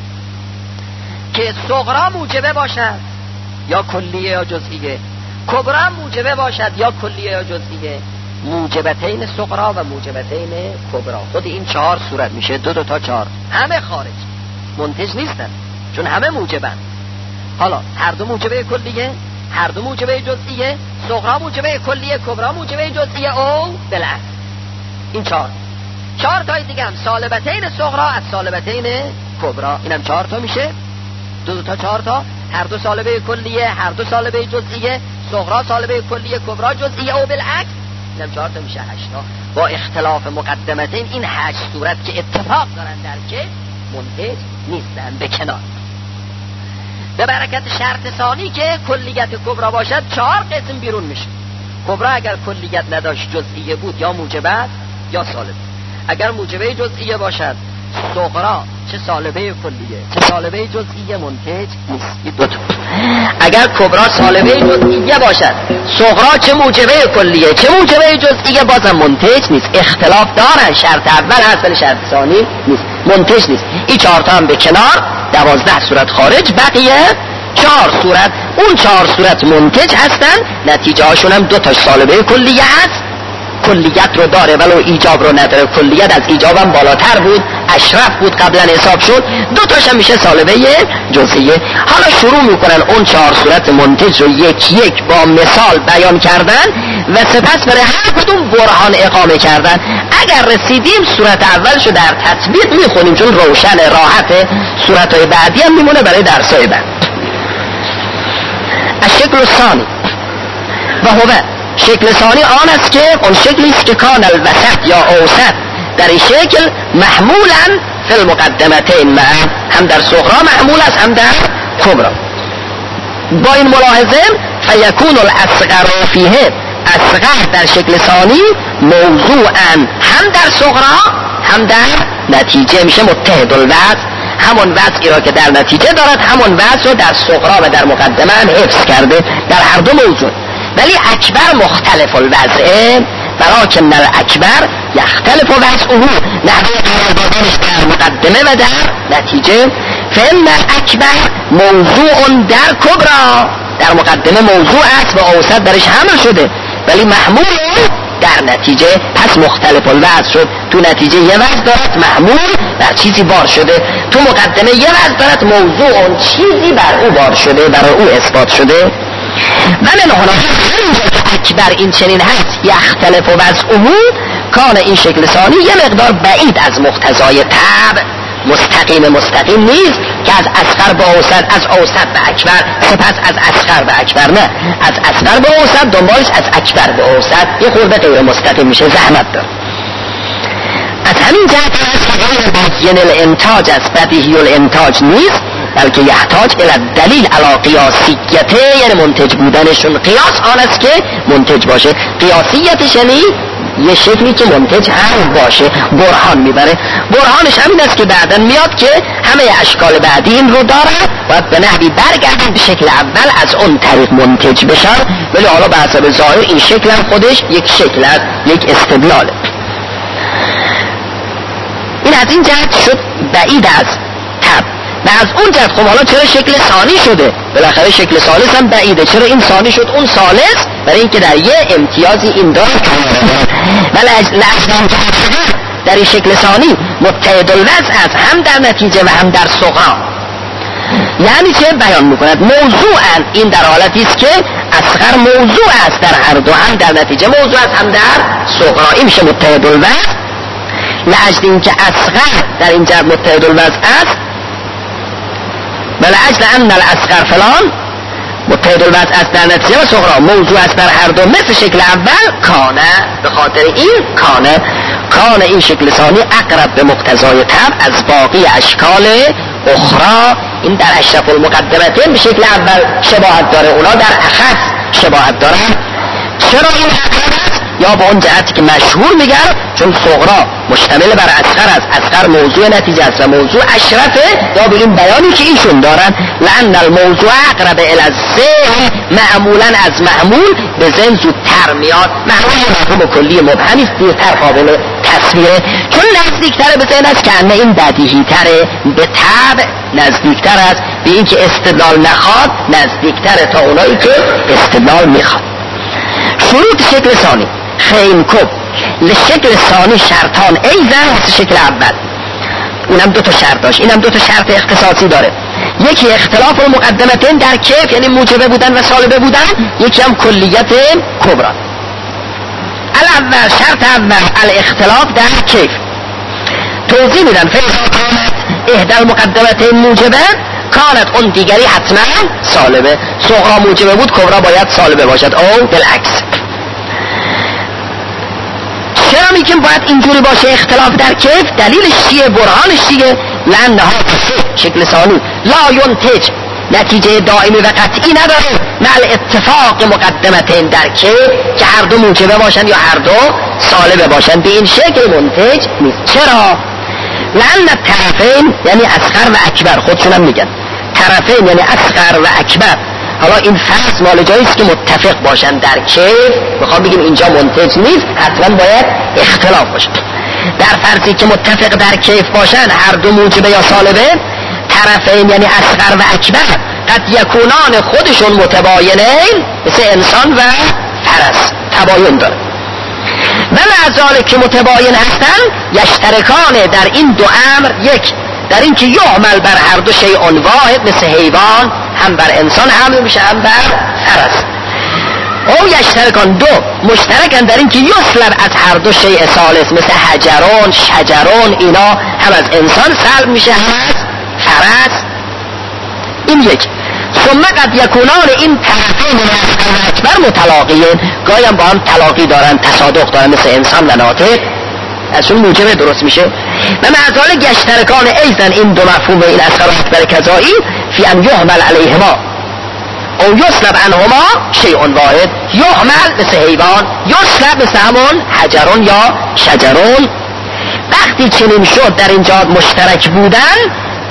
که صغرا موجبه باشد یا کلیه یا جزئیه، کبرا موجبه باشد یا کلیه یا جزئیه، موجبتین صغرا و موجبتین کبرا. خود این 4 صورت میشه. 2 تا 4 همه خارج، منتج نیستن، چون همه موجبن. حالا هر دو موجبه کلیه، هر دو موجبه جزئیه، صغرا موجبه کلیه، کبرا موجبه جزئیه، او بالعکس. این 4 تای دیگه هم سالبتین صغرا از سالبتین کبرا، اینم 4 تا میشه. 2 تا 4 تا، هر دو سالبه کلیه، هر دو سالبه جزئیه، صغرا سالبه کلیه، کبرا جزئیه، او بالعکس، اینم 4 تا میشه 8 تا. با اختلاف مقدمتین این 8 صورت که اتفاق دارن در که منتج نیستن، به کنار. به برکت شرط ثانی که کلیت کبرا باشد 4 قسم بیرون میشه. کبرا اگر کلیت نداشت جزئیه بود یا موجبه یا سالبه. اگر موجبه جزئیه باشد صغرا چه سالبه کلیه چه سالبه جزئیه منتج نیست. 2 تا. اگر کبرا سالبه جزئیه باشد صغرا چه موجبه کلیه چه موجبه جزئیه بازم منتج نیست. اختلاف دارن، شرط اول هست ولی شرط ثانی نیست، منتج نیست. این 4 تا هم به کنار، 12 صورت خارج، بقیه 4 صورت. اون 4 صورت منتج هستن، نتیجه هاشون هم 2 تا سالبه کلیه هست، کلیت رو داره ولو ایجاب رو نداره. کلیت از ایجابم بالاتر بود، اشرف بود، قبلا حساب شد. 2 تاش هم میشه سالبه جزئیه. حالا شروع میکنن اون 4 صورت منتج رو یک یک با مثال بیان کردن و سپس برای هر کدوم برهان اقامه کردن. اگر رسیدیم صورت اولشو در تطبیق میخونیم، چون روشن راحت. صورتهای بعدی هم میمونه برای درسای بعد. الشکل الثانی و هو، شکل ثانی آن است که اون شکلی است که کان الوسط یا اوسط در این شکل محمولا فی المقدمتین، هم در صغرا محمول است هم در کبرا. با این ملاحظه فیکون الاصغر فیه، اصغر در شکل ثانی موضوعا هم در صغرا هم در نتیجه میشه متحد الوضع، همون وضعی را که در نتیجه دارد همون وضع رو در صغرا و در مقدمه هم حفظ کرده در هر دو موضوع. ولی اکبر مختلف الوضعه، ولکن الاکبر یختلف وضعه، نحوه قرار دادنش در مقدمه و در نتیجه. فإن اکبر موضوع در کبرا، در مقدمه موضوع است و اوسط درش حمل شده، ولی محمول در نتیجه، پس مختلف الوضع شد. تو نتیجه یه وضع دارد محمول بر چیزی بار شده، تو مقدمه یه وضع دارد موضوع اون چیزی بر او بار شده، بر او اثبات شده. و من هنا که اکبر این چنین هست یختلف وضعه، کان این شکل ثانی یه مقدار بعید از مقتضای طبع، مستقیم نیست که از اصغر به اوسط، از اوسط به اکبر، سپس از اصغر به اکبر، نه، از اصغر به اوسط دنبالش از اکبر به اوسط، یه خورده غیر مستقیم میشه، زحمت داره. از همین جهت هست که غیر بین الانتاج از بدیهی الانتاج نیست، بلکه یحتاج الی دلیل علی قیاسیته، یعنی منتج بودنشون. قیاس آن است که منتج باشه، قیاسیتش یعنی یه شکلی که منتج هم باشه، برهان میبره. برهانش همین است که بعداً میاد که همه اشکال بعدی این رو داره و به نحوی برگردن به شکل اول، از اون طریق منتج بشن. ولی حالا به حسب ظاهر این شکل هم خودش یک شکل است، یک استدلاله. این از این جهت شد بعید از طب. و از اون جهت خب حالا چرا شکل ثانی شده؟ بالاخره شکل ثالث هم بعیده. چرا این ثانی شد اون ثالث؟ برای اینکه در یه امتیازی این داره ولی لحظه در این شکل ثانی متحد الوضع است، هم در نتیجه و هم در صغرا. یعنی چه بیان میکند؟ موضوعا این در حالتی است که اصغر موضوع است در هر دو، هم در نتیجه موضوع است هم در صغرا. این میشه متحد الوضع. لاجل اینکه اصغر در این جهت متحد الوضع است، لاجل ان الاصغر فلان متحد الوضع است در نتیجه و صغرا موضوع است در هر دو، مثل شکل اول کانه. به خاطر این کانه این شکل ثانی اقرب به مقتضای طبع از باقی اشکال اخرى. این در اشرف المقدمتین به شکل اول شباهت داره، اونا در اخص شباهت داره. چرا این اقرب است؟ یا به اون جهتی که مشهور میگن چون صغرا مشتمل بر اصغر است، اصغر موضوع نتیجه است و موضوع اشرفه، یا به این بیانی که ایشون دارن لأن الموضوع اقرب الی الذهن، معمولا از معمول به ذهن زودتر میاد. معمول مفهوم کلی مبهمی است، دیرتر قابل تصویره، چون نزدیکتر به ذهن است که انه این بدیهی تره، به طبع نزدیکتر است، به این که استدلال نخواد نزدیکتر تا اونایی که استدلال میخواد. شروط شکل ثانی خیمکب لشکل ثانی شرطان ایزن مثل شکل اول. اونم دو تا شرط داشت، اینم دو تا شرط اختصاصی داره. یکی اختلاف المقدمتین در کیف، یعنی موجبه بودن و سالبه بودن، یکی هم کلیت کبرا. الاول شرط اول الاختلاف در کیف. توضیح میدن فیضا کانت احدى المقدمتین موجبه کانت اون دیگری حتما سالبه. صغرا موجبه بود، کبرا باید سالبه باشد، او بالعکس. چرا میگیم باید اینجوری باشه اختلاف در کیف؟ دلیلش چیه؟ برهانش چیه؟ لانها شکل ثانی لا ینتج، نتیجه دائمی و قطعی نداره مع اتفاق مقدمتین در کیف که هر دو موجبه باشن یا هر دو سالبه باشن، به این شکل منتج نیست. چرا؟ لان الطرفین یعنی اصغر و اکبر، خودشون هم میگن طرفین یعنی اصغر و اکبر. حالا این فرض مال جاییست که متفق باشن در کیف، میخوام بگیم اینجا منتج نیست، حتما باید اختلاف باشه. در فرضی که متفق در کیف باشن هر دو موجبه یا سالبه، طرفین یعنی اصغر و اکبر قد یکونان خودشون متباینین، مثل انسان و فرس تباین داره، و معذالک که متباین هستن یشترکان در این دو امر، یک در این که یعمل بر هر دو شیء واحد مثل حیوان، هم بر انسان حمل میشه هم بر فرس. او یشترکان دو مشترکن در این که یسلب از هر دو شیء ثالث مثل حجرون شجرون، اینا هم از انسان سلب میشه هم از فرس. این یک. ثم قد یکونان این طرفین من اکبر متلاقیین، گاهی هم با هم تلاقی دارن، تصادق دارن مثل انسان و ناطق، ازشون موجبه درست میشه. و معذالک یشترکان ایزن این دو مفهوم این اصغر و اکبر کذایی فی ان یحمل علیهما او یسلب عنهما شیء واحد، یحمل مثل حیوان، یسلب مثل همون حجرون یا شجرون. وقتی چنین شد در این جهات مشترک بودن،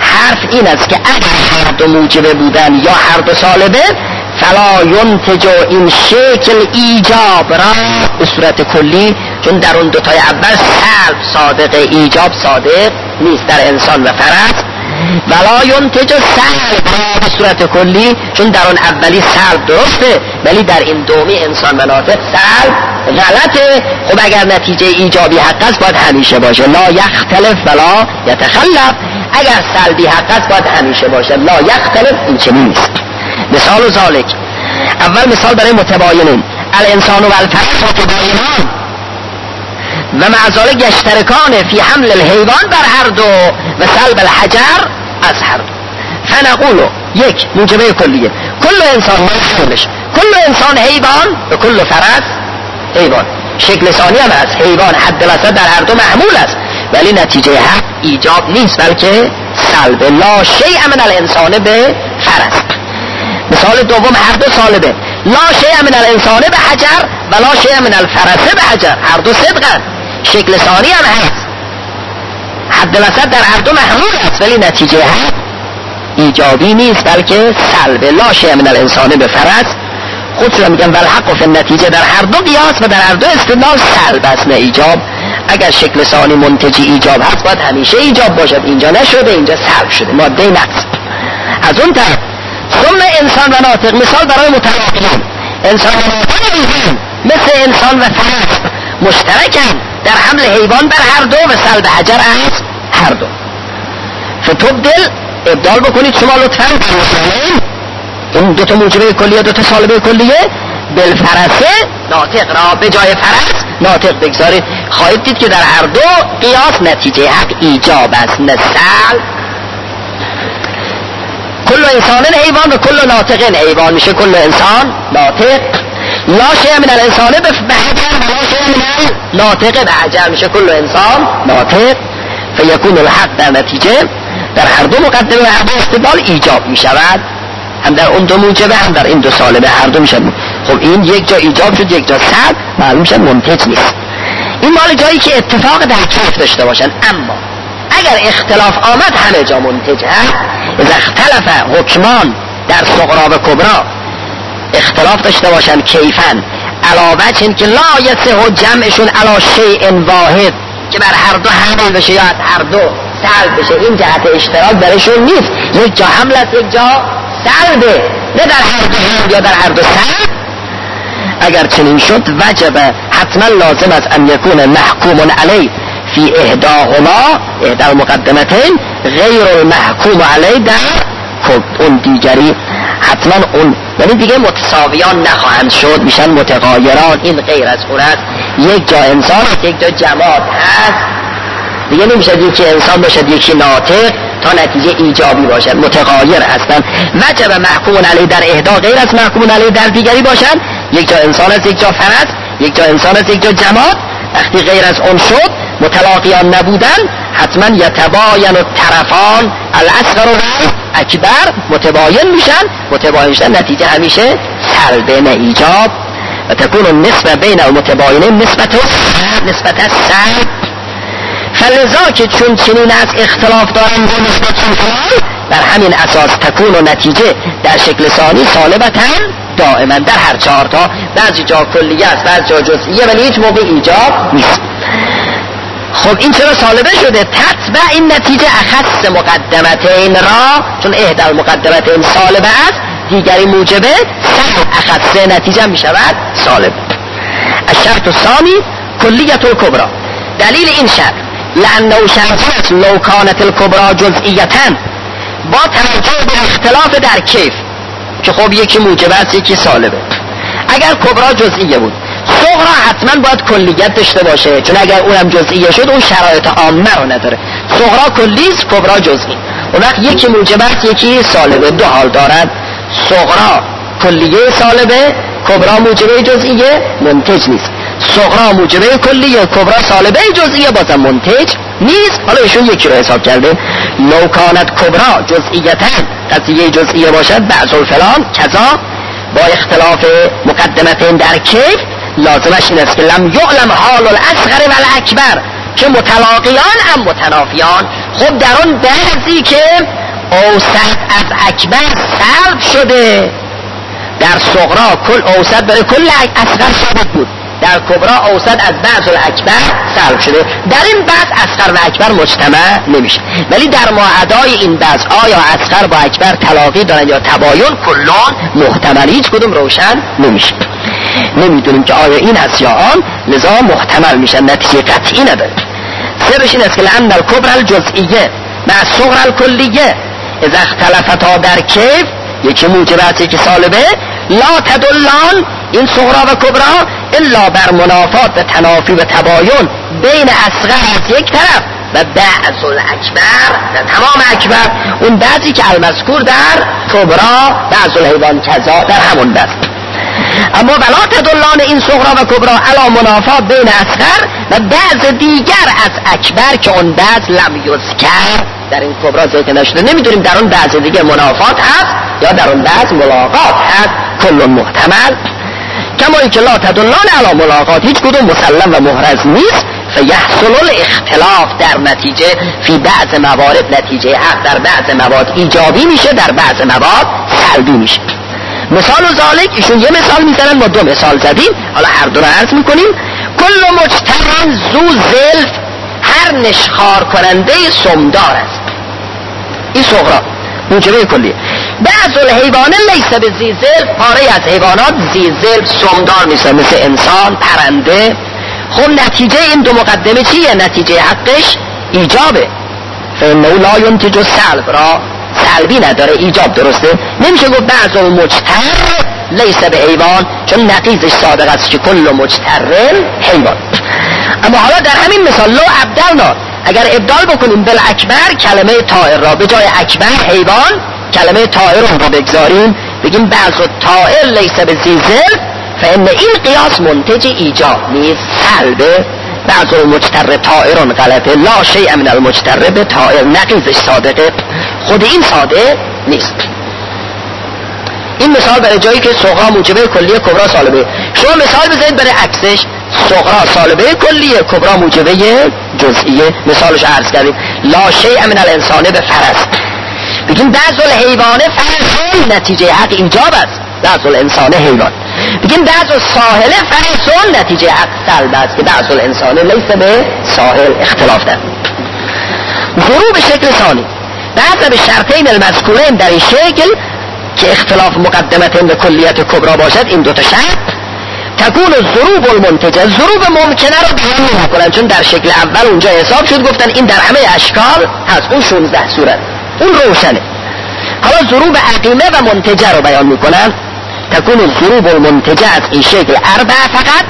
حرف این است که اگر هر دو موجبه بودن یا هر دو سالبه، فلا ینتج این شکل ایجاب را به صورت کلی، چون در اون دوتای اول سلب صادق، ایجاب صادق نیست در انسان و فرس. ولا ینتج سلب را به صورت کلی، چون در اون اولی سلب درسته ولی در این دومی انسان و ناطق سلب غلطه. خب اگر نتیجه ایجابی حق است باید همیشه باشه، لا یختلف ولا یتخلف. اگر سلبی حق است باید همیشه باشه، لا یختلف. این چنین نیست. مثال و ذالک، اول مثال برای متباینین، الانسان و الفرس متباینان و مع ذالک یشترکان فی حمل الحیوان بر هر دو و سلب الحجر از هر دو. فنقولو، یک موجبه کلیه، کل انسان محمولش، کل انسان حیوان و کل فرس حیوان. شکل ثانی هم هست، حیوان حد وسط در هر دو محمول است ولی نتیجه حق ایجاب نیست بلکه سلب. لا شیء من الانسان به فرس. مثال دوم، هر دو سالبه، لا شیء من الانسان به حجر و لا شیء من الفرس به حجر. هر دو صدقن. شکل ثانی هم هست، حد وسط در هر دو محمول است ولی نتیجه حق ایجابی نیست بلکه سلب. لا شیء من الانسان به فرس. خودشون میگن والحق فی النتیجه، در هر دو قیاس و در هر دو استدلال سلب است نه ایجاب. اگر شکل ثانی منتجی ایجاب هست باید همیشه ایجاب باشد، اینجا نشده، اینجا سلب شده، ماده نقص. از اون طرف ثم انسان و ناطق، مثال برای متلاقیان، انسان و ناطق میگن مثل انسان و فرس مشترکن در حمل حیوان بر هر دو و سلب حجر از هر دو. فتبدل، ابدال بکنید شما لطفاً این دو تا موجبه کلیه، دو تا سالبه کلیه، بالفرسه ناطق را به جای فرس ناطق بگذارید. خواهید دید که در هر دو قیاس نتیجه حق ایجاب است نه سلب. کل انسان حیوان و کل ناطق حیوان میشه کل انسان ناطق. لا شیء من الانسان به حجر و لا شیء من الناطق به حجر میشه کل انسان ناطق. فیکون الحق در نتیجه در هر دو مقدمه و هر دو استدلال ایجاب میشود، هم در اون دو موجبه هم در این دو سالبه هر دو میشد. خب این یک جا ایجاب شد یک جا سلب، معلوم شد منتج نیست. این مال جایی که اتفاق در کیف داشته باشن، اما اگر اختلاف آمد همه جا منتج هست. اذا اختلف حکمان در صغرا و کبرا، اختلاف داشته باشن کیفن علاوه چین که لا یصح جمعشون علی شیء واحد، که بر هر دو حمل بشه یا هر دو سلب بشه، این جهت اشتراک درشون نیست. یک جا حمل است یک جا سلبه، نه در هر دو حمل یا در هر دو سلب. اگر چنین شد وجب حتما لازم است ان یکون محکوم علی فی احداهما، احدى المقدمتین، غیر المحکوم علی در اون دیگری. حتما اون یعنی دیگه متساویان نخواهند شد، میشن متغایران. این غیر از اون است، یک جا انسان است یک جا جماد هست، دیگه نمیشه یکی انسان باشد یکی ناطق تا نتیجه ایجابی باشد، متغایر هستند. وجب محکوم علی در احدا غیر از محکوم علی در دیگری باشد، یک جا انسان است یک جا فرد، یک جا انسان است یک جا جماد. وقتی غیر از اون شد متلاقیان نبودن، حتما یتباین الطرفان الاصغر و اکبر، متباین میشن. متباین شدن نتیجه همیشه سلب نه ایجاب. و تکون النسبه بین المتباینین نسبت سلب. فلذا که چون چنین از اختلاف دارن با نسبت فلان، بر همین اساس تکون و نتیجه در شکل ثانی سالبتن دائما در هر چهار تا. بعضی جا کلیه است بعضی جا جزئیه ولی هیچ موقع ایجاب نیست. خب این چرا سالبه شده؟ تتبع این نتیجه اخص مقدمتین را، چون احدى المقدمتین سالبه است دیگری موجبه، سلب اخص نتیجه می شود سالب. الشرط الثانی کلیت الکبرى، دلیل این شرط لانه شرط لو کانت الکبرى جزئیتن، با توجه به اختلاف در کیف که خب یکی موجبه است یکی سالبه. اگر کبرا جزئیه بود، صغرا حتما باید کلیت داشته باشه، چون اگر اونم جزئیه شد اون شرایط عامه رو نداره. صغرا کلیست کبرا جزئی. اون وقت یکی موجبه است یکی سالبه، دو حال دارد. صغرا کلیه سالبه، کبرا موجبه جزئیه، منتج نیست. صغرا موجبه کلیه، کبرا سالبه جزئیه، بازم منتج نیست. حالا ایشون یکی رو حساب کرده. لو کانت کبرا جزئیتن، قضیه جزئیه باشد، بعض الفلان کذا، با اختلاف مقدمتین در کیف لازمش این است که لم یعلم حال الاصغر و الاکبر، که متلاقیان هم متنافیان. خب در اون بعضی که اوسط از اکبر سلب شده، در صغرا کل اوسط برای کل اصغر ثابت بود، در کبرا اوسط از بعض الاکبر سلب شده. در این بعض اصغر و اکبر مجتمع نمیشه. ولی در ماعدای این بعض آیا اصغر با اکبر تلاقی دارن یا تباین، کلان محتمل، هیچ کدوم روشن نمیشه. نمیدونیم که آیا این هست یا آن، لذا محتمل میشن، نتیجه قطعی نداره. سرش این است که لأن الکبر الجزئیه مع الصغر الکلیه اذا اختلفتا در کیف، یکی موجبات یکی سالبه، لا تدلان، این صغرا و کبرا، الا بر منافات و تنافی و تباین بین اصغر از یک طرف و بعض الاکبر و تمام اکبر، اون بعضی که المذکور در کبرا، بعض الحیوان کذا در همون بعض. اما ولا تدلان، این صغرا و کبرا، علا منافات بین اصغر و بعض دیگر از اکبر که اون بعض لم یذکر، در این کبرا ذکر نشده، نمیدونیم در اون بعض دیگه منافات هست یا در اون بعض ملاقات هست، کل محتمل. کما که لا تدلان علی ملاقات، هیچ کدوم مسلم و محرز نیست. فیحصل الاختلاف، در نتیجه فی بعض موارد نتیجه حق در بعض مواد ایجابی میشه، در بعض مواد سلبی میشه. مثال ذالک، ایشون یه مثال میزنن، ما دو مثال زدیم، حالا هر دو رو عرض میکنیم. کل مجتمع ذو زلف، هر نشخار کننده سمدار است. این صغرا موجبه کلیه. بعض الحیوان لیس به ذی زلف، پاره از حیوانات ذی زلف سمدار نیستن، مثل انسان، پرنده. خب نتیجه این دو مقدمه چیه؟ نتیجه حقش ایجابه. فانه لا ینتج السلب، را سلبی نداره، ایجاب درسته. نمیشه گفت بعض المجتر لیس به حیوان، چون نقیضش صادق است که کل مجتر حیوان. اما حالا در همین مثال لو ابدلنا، اگر ابدال بکنیم بالاکبر، کلمه طائر را به جای اکبر حیوان، کلمه طائر را بگذاریم، بگیم بعض الطائر لیس به ذی زلف، فان این قیاس منتج ایجاب نیست، سلبه. بعض المجتر طائر غلطه، لا شیء من المجتر به طائر، نقیضش صادقه، خود این صادق نیست. این مثال برای جایی که صغرا موجبه کلیه، کبرا سالبه. شما مثال بزنید برای عکسش، صغرا سالبه کلیه، کبرا موجبه جزئیه. مثالش عرض کردیم، لا شیء من الانسان به فرس، بگیم بعض الحیوان فرس، نتیجه حق ایجاب است، بعض الانسان حیوان. بگیم بعض الساحل فرس، نتیجه حق سلب است که بعض الانسان لیس به ساحل، اختلاف دارد. ضروب شکل ثانی، بعض به شرطین المذکورین، در این شکل که اختلاف مقدمتین به کلیت کبرا باشد، این دو تا شرط، تکون الضروب المنتجه، ضروب ممکنه رو بیان نمی‌کنن، چون در شکل اول اونجا حساب شد، گفتن این در همه اشکال هست، اون 16 صورت، اون روشنه. حالا ضروب عقیمه و منتجه رو بیان میکنن. تکون الضروب المنتجه از این شکل 4 فقط،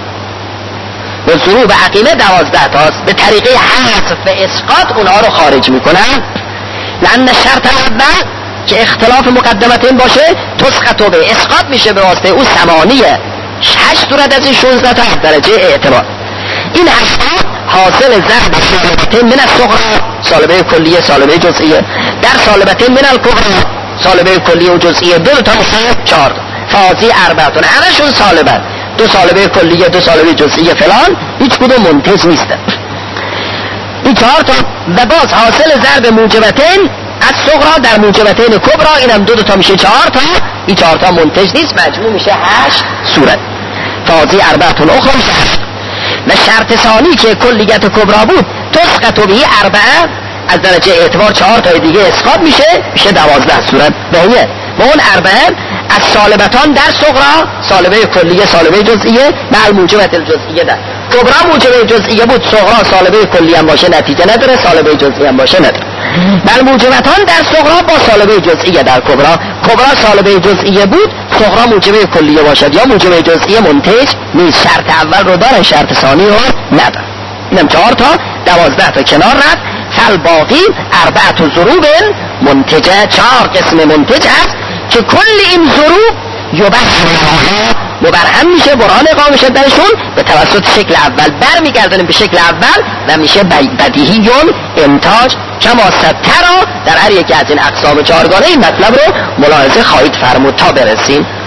و ضروب عقیمه 12 تاست. به طریقه حذف و اسقاط اونها رو خارج میکنن. لأن شرط اول که اختلاف مقدمتین باشه، تسقط و به اسقاط میشه به واسطه او 8 صورت از این 16 تا درجه اعتبار. این 8 حاصل ضرب سالبتین من الصغرى، سالبه کلیه سالبه جزئیه، در سالبتین من الکبرى، سالبه کلیه و جزئیه، 2 تا میشه 4 تا، فاضی 4، همشون سالبن، 2 سالبه کلیه 2 سالبه جزئیه فلان، هیچ کدوم منتج نیستن. این 4 تا و باز حاصل ضرب موجبتین از صغرا در موجبتین کبرا، اینم 2 تا میشه 4 تا، این 4 تا منتج نیست، مجموع میشه 8 صورت، فاضی 4 اخرى میشه 8. و شرط ثانی که کلیت کبرا بود، تسقط به 4 از درجه اعتبار 4 تا دیگه اسقاط میشه 12 صورت. بهیه و اون 4 از سالبتان در صغرا، سالبه کلیه سالبه جزئیه، مع الموجبت الجزئیه، در کبرا موجبه جزئیه بود، صغرا سالبه کلیه هم باشه نتیجه نداره، سالبه جزئیه هم باشه نداره. بل موجبتان در صغرا با سالبه جزئیه در کبرا، کبرا سالبه جزئیه بود، صغرا موجبه کلیه باشد یا موجبه جزئیه منتج نیست. شرط اول رو داره، شرط ثانی رو نداره. اینم 4 تا 12 تا کنار رفت. فالباقی 4 ضروب منتجه، 4 قسم منتج هست که کل این ضروب مبرهن میشه، برهان اقامه شد درشون به توسط شکل اول برمیگردونیم به شکل اول و میشه بدیهیون انتاج کما سترا. در هر یکی از این اقسام 4گانه این مطلب رو ملاحظه خواهید فرمود تا برسیم